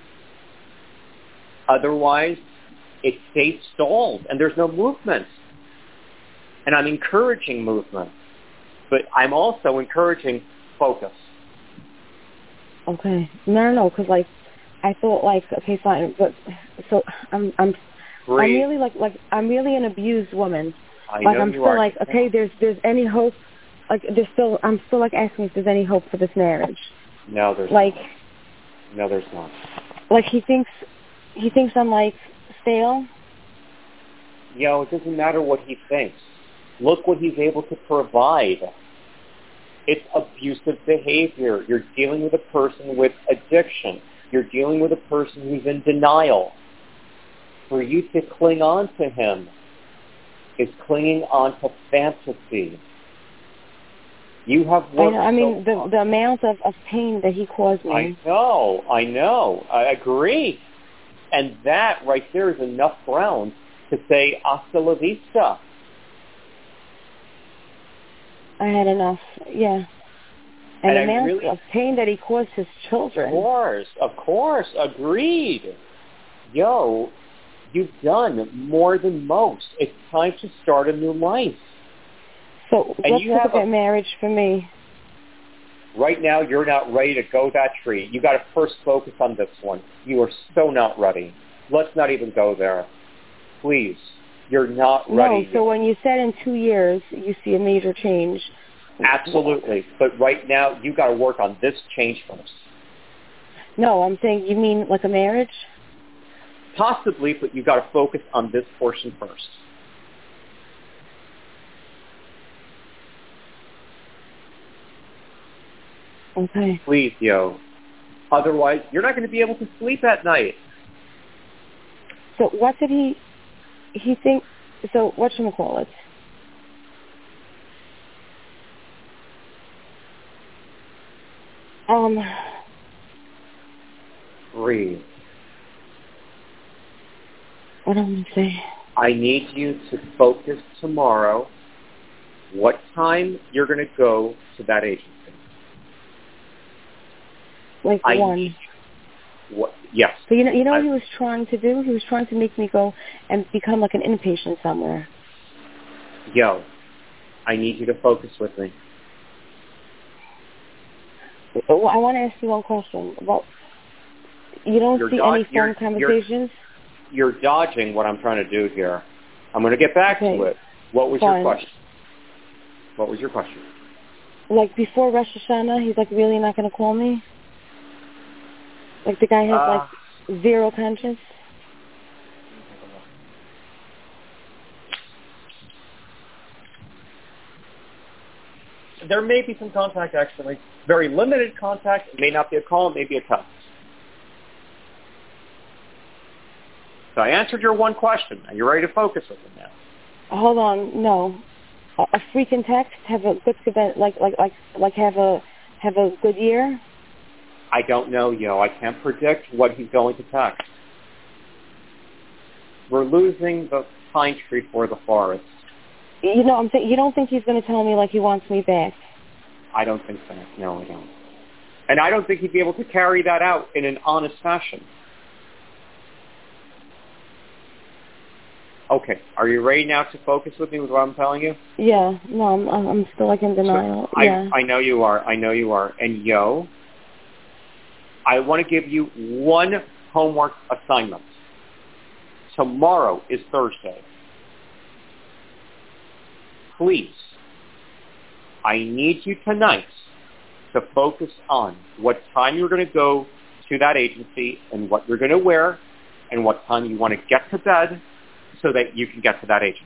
Otherwise, it stays stalled and there's no movement. And I'm encouraging movement. But I'm also encouraging focus.
Okay. No, because, like, I thought, like, okay, fine, but, so, I'm really, I'm really an abused woman. I'm still like, okay, there's any hope, I'm still, like, asking if there's any hope for this marriage.
No, there's not. No, there's not.
Like, he thinks I'm, like, stale?
Yo, it doesn't matter what he thinks. Look what he's able to provide. It's abusive behavior. You're dealing with a person with addiction. You're dealing with a person who's in denial. For you to cling on to him is clinging on to fantasy. You have worked
the amount of pain that he caused me.
I know. I agree. And that right there is enough ground to say hasta la vista.
I had enough, yeah. And the amount of pain that he caused his children.
Of course, agreed. Yo, you've done more than most. It's time to start a new life.
So let's look at marriage for me.
Right now, you're not ready to go that tree. You got to first focus on this one. You are so not ready. Let's not even go there. Please. You're not ready.
No, so when you said in 2 years you see a major change.
Absolutely. But right now, you got to work on this change first.
No, I'm saying, you mean like a marriage?
Possibly, but you got to focus on this portion first.
Okay.
Please, yo. Otherwise, you're not going to be able to sleep at night.
So what did he think? So whatchamacallit?
Breathe.
What am I going to say?
I need you to focus tomorrow what time you're going to go to that agency.
Like 1.
Yes.
So you know what he was trying to do? He was trying to make me go and become like an inpatient somewhere.
Yo, I need you to focus with me.
Well, I want to ask you one question. Well, you don't see any phone conversations?
You're dodging what I'm trying to do here. I'm going to get back to it. What was your question? What was your question?
Like before Rosh Hashanah, he's like really not going to call me? Like the guy has like zero conscience?
There may be some contact, actually. Very limited contact. It may not be a call. It may be a text. So I answered your one question. Are you ready to focus with it now?
Hold on. No. A freaking text? Have a good have a good year?
I don't know, Yo. I can't predict what he's going to text. We're losing the pine tree for the forest.
You know, I'm saying you don't think he's going to tell me like he wants me back?
I don't think so. No, I don't. And I don't think he'd be able to carry that out in an honest fashion. Okay. Are you ready now to focus with me with what I'm telling you?
Yeah. No, I'm still like in denial.
So
yeah.
I know you are. I know you are. And Yo, I want to give you one homework assignment. Tomorrow is Thursday. Please, I need you tonight to focus on what time you're going to go to that agency and what you're going to wear and what time you want to get to bed so that you can get to that agency.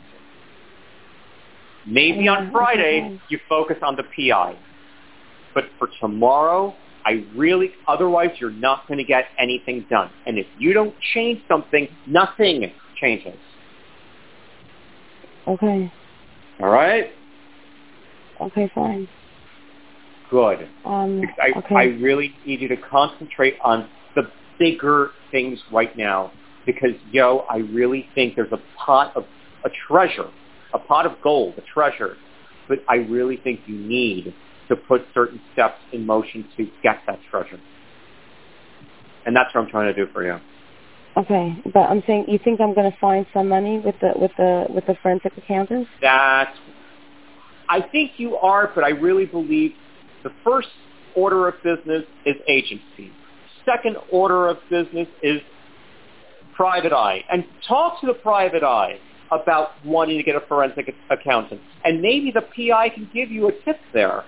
Maybe on Friday you focus on the PI. But for tomorrow, otherwise you're not going to get anything done. And if you don't change something, nothing changes.
Okay.
All right?
Okay, fine.
Good.
Okay.
I really need you to concentrate on the bigger things right now because, Yo, I really think there's a pot of gold, a treasure, but I really think you need to put certain steps in motion to get that treasure. And that's what I'm trying to do for you.
Okay, but I'm saying you think I'm going to find some money with the forensic accountants?
I think you are, but I really believe the first order of business is agency. Second order of business is private eye. And talk to the private eye about wanting to get a forensic accountant. And maybe the PI can give you a tip there.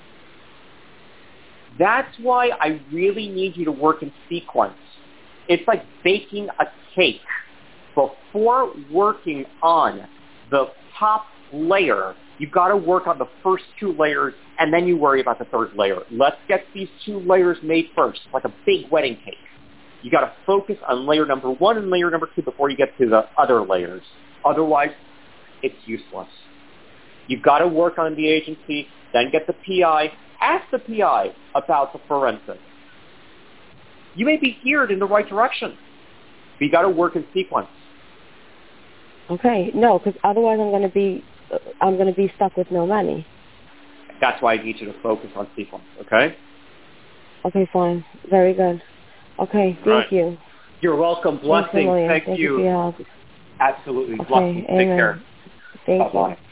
That's why I really need you to work in sequence. It's like baking a cake. Before working on the top layer, you've got to work on the first two layers, and then you worry about the third layer. Let's get these two layers made first, like a big wedding cake. You've got to focus on layer number one and layer number two before you get to the other layers. Otherwise, it's useless. You've got to work on the agency, then get the PI. Ask the PI about the forensic. You may be geared in the right direction, but you got to work in sequence.
Okay, no, because otherwise I'm going to be stuck with no money.
That's why I need you to focus on sequence. Okay.
Okay, fine. Very good. Okay, thank you.
You're welcome. Blessings.
Thank you for your help.
Absolutely.
Okay,
Blessings.
amen.
Take care.
Thank
Bye-bye.
you.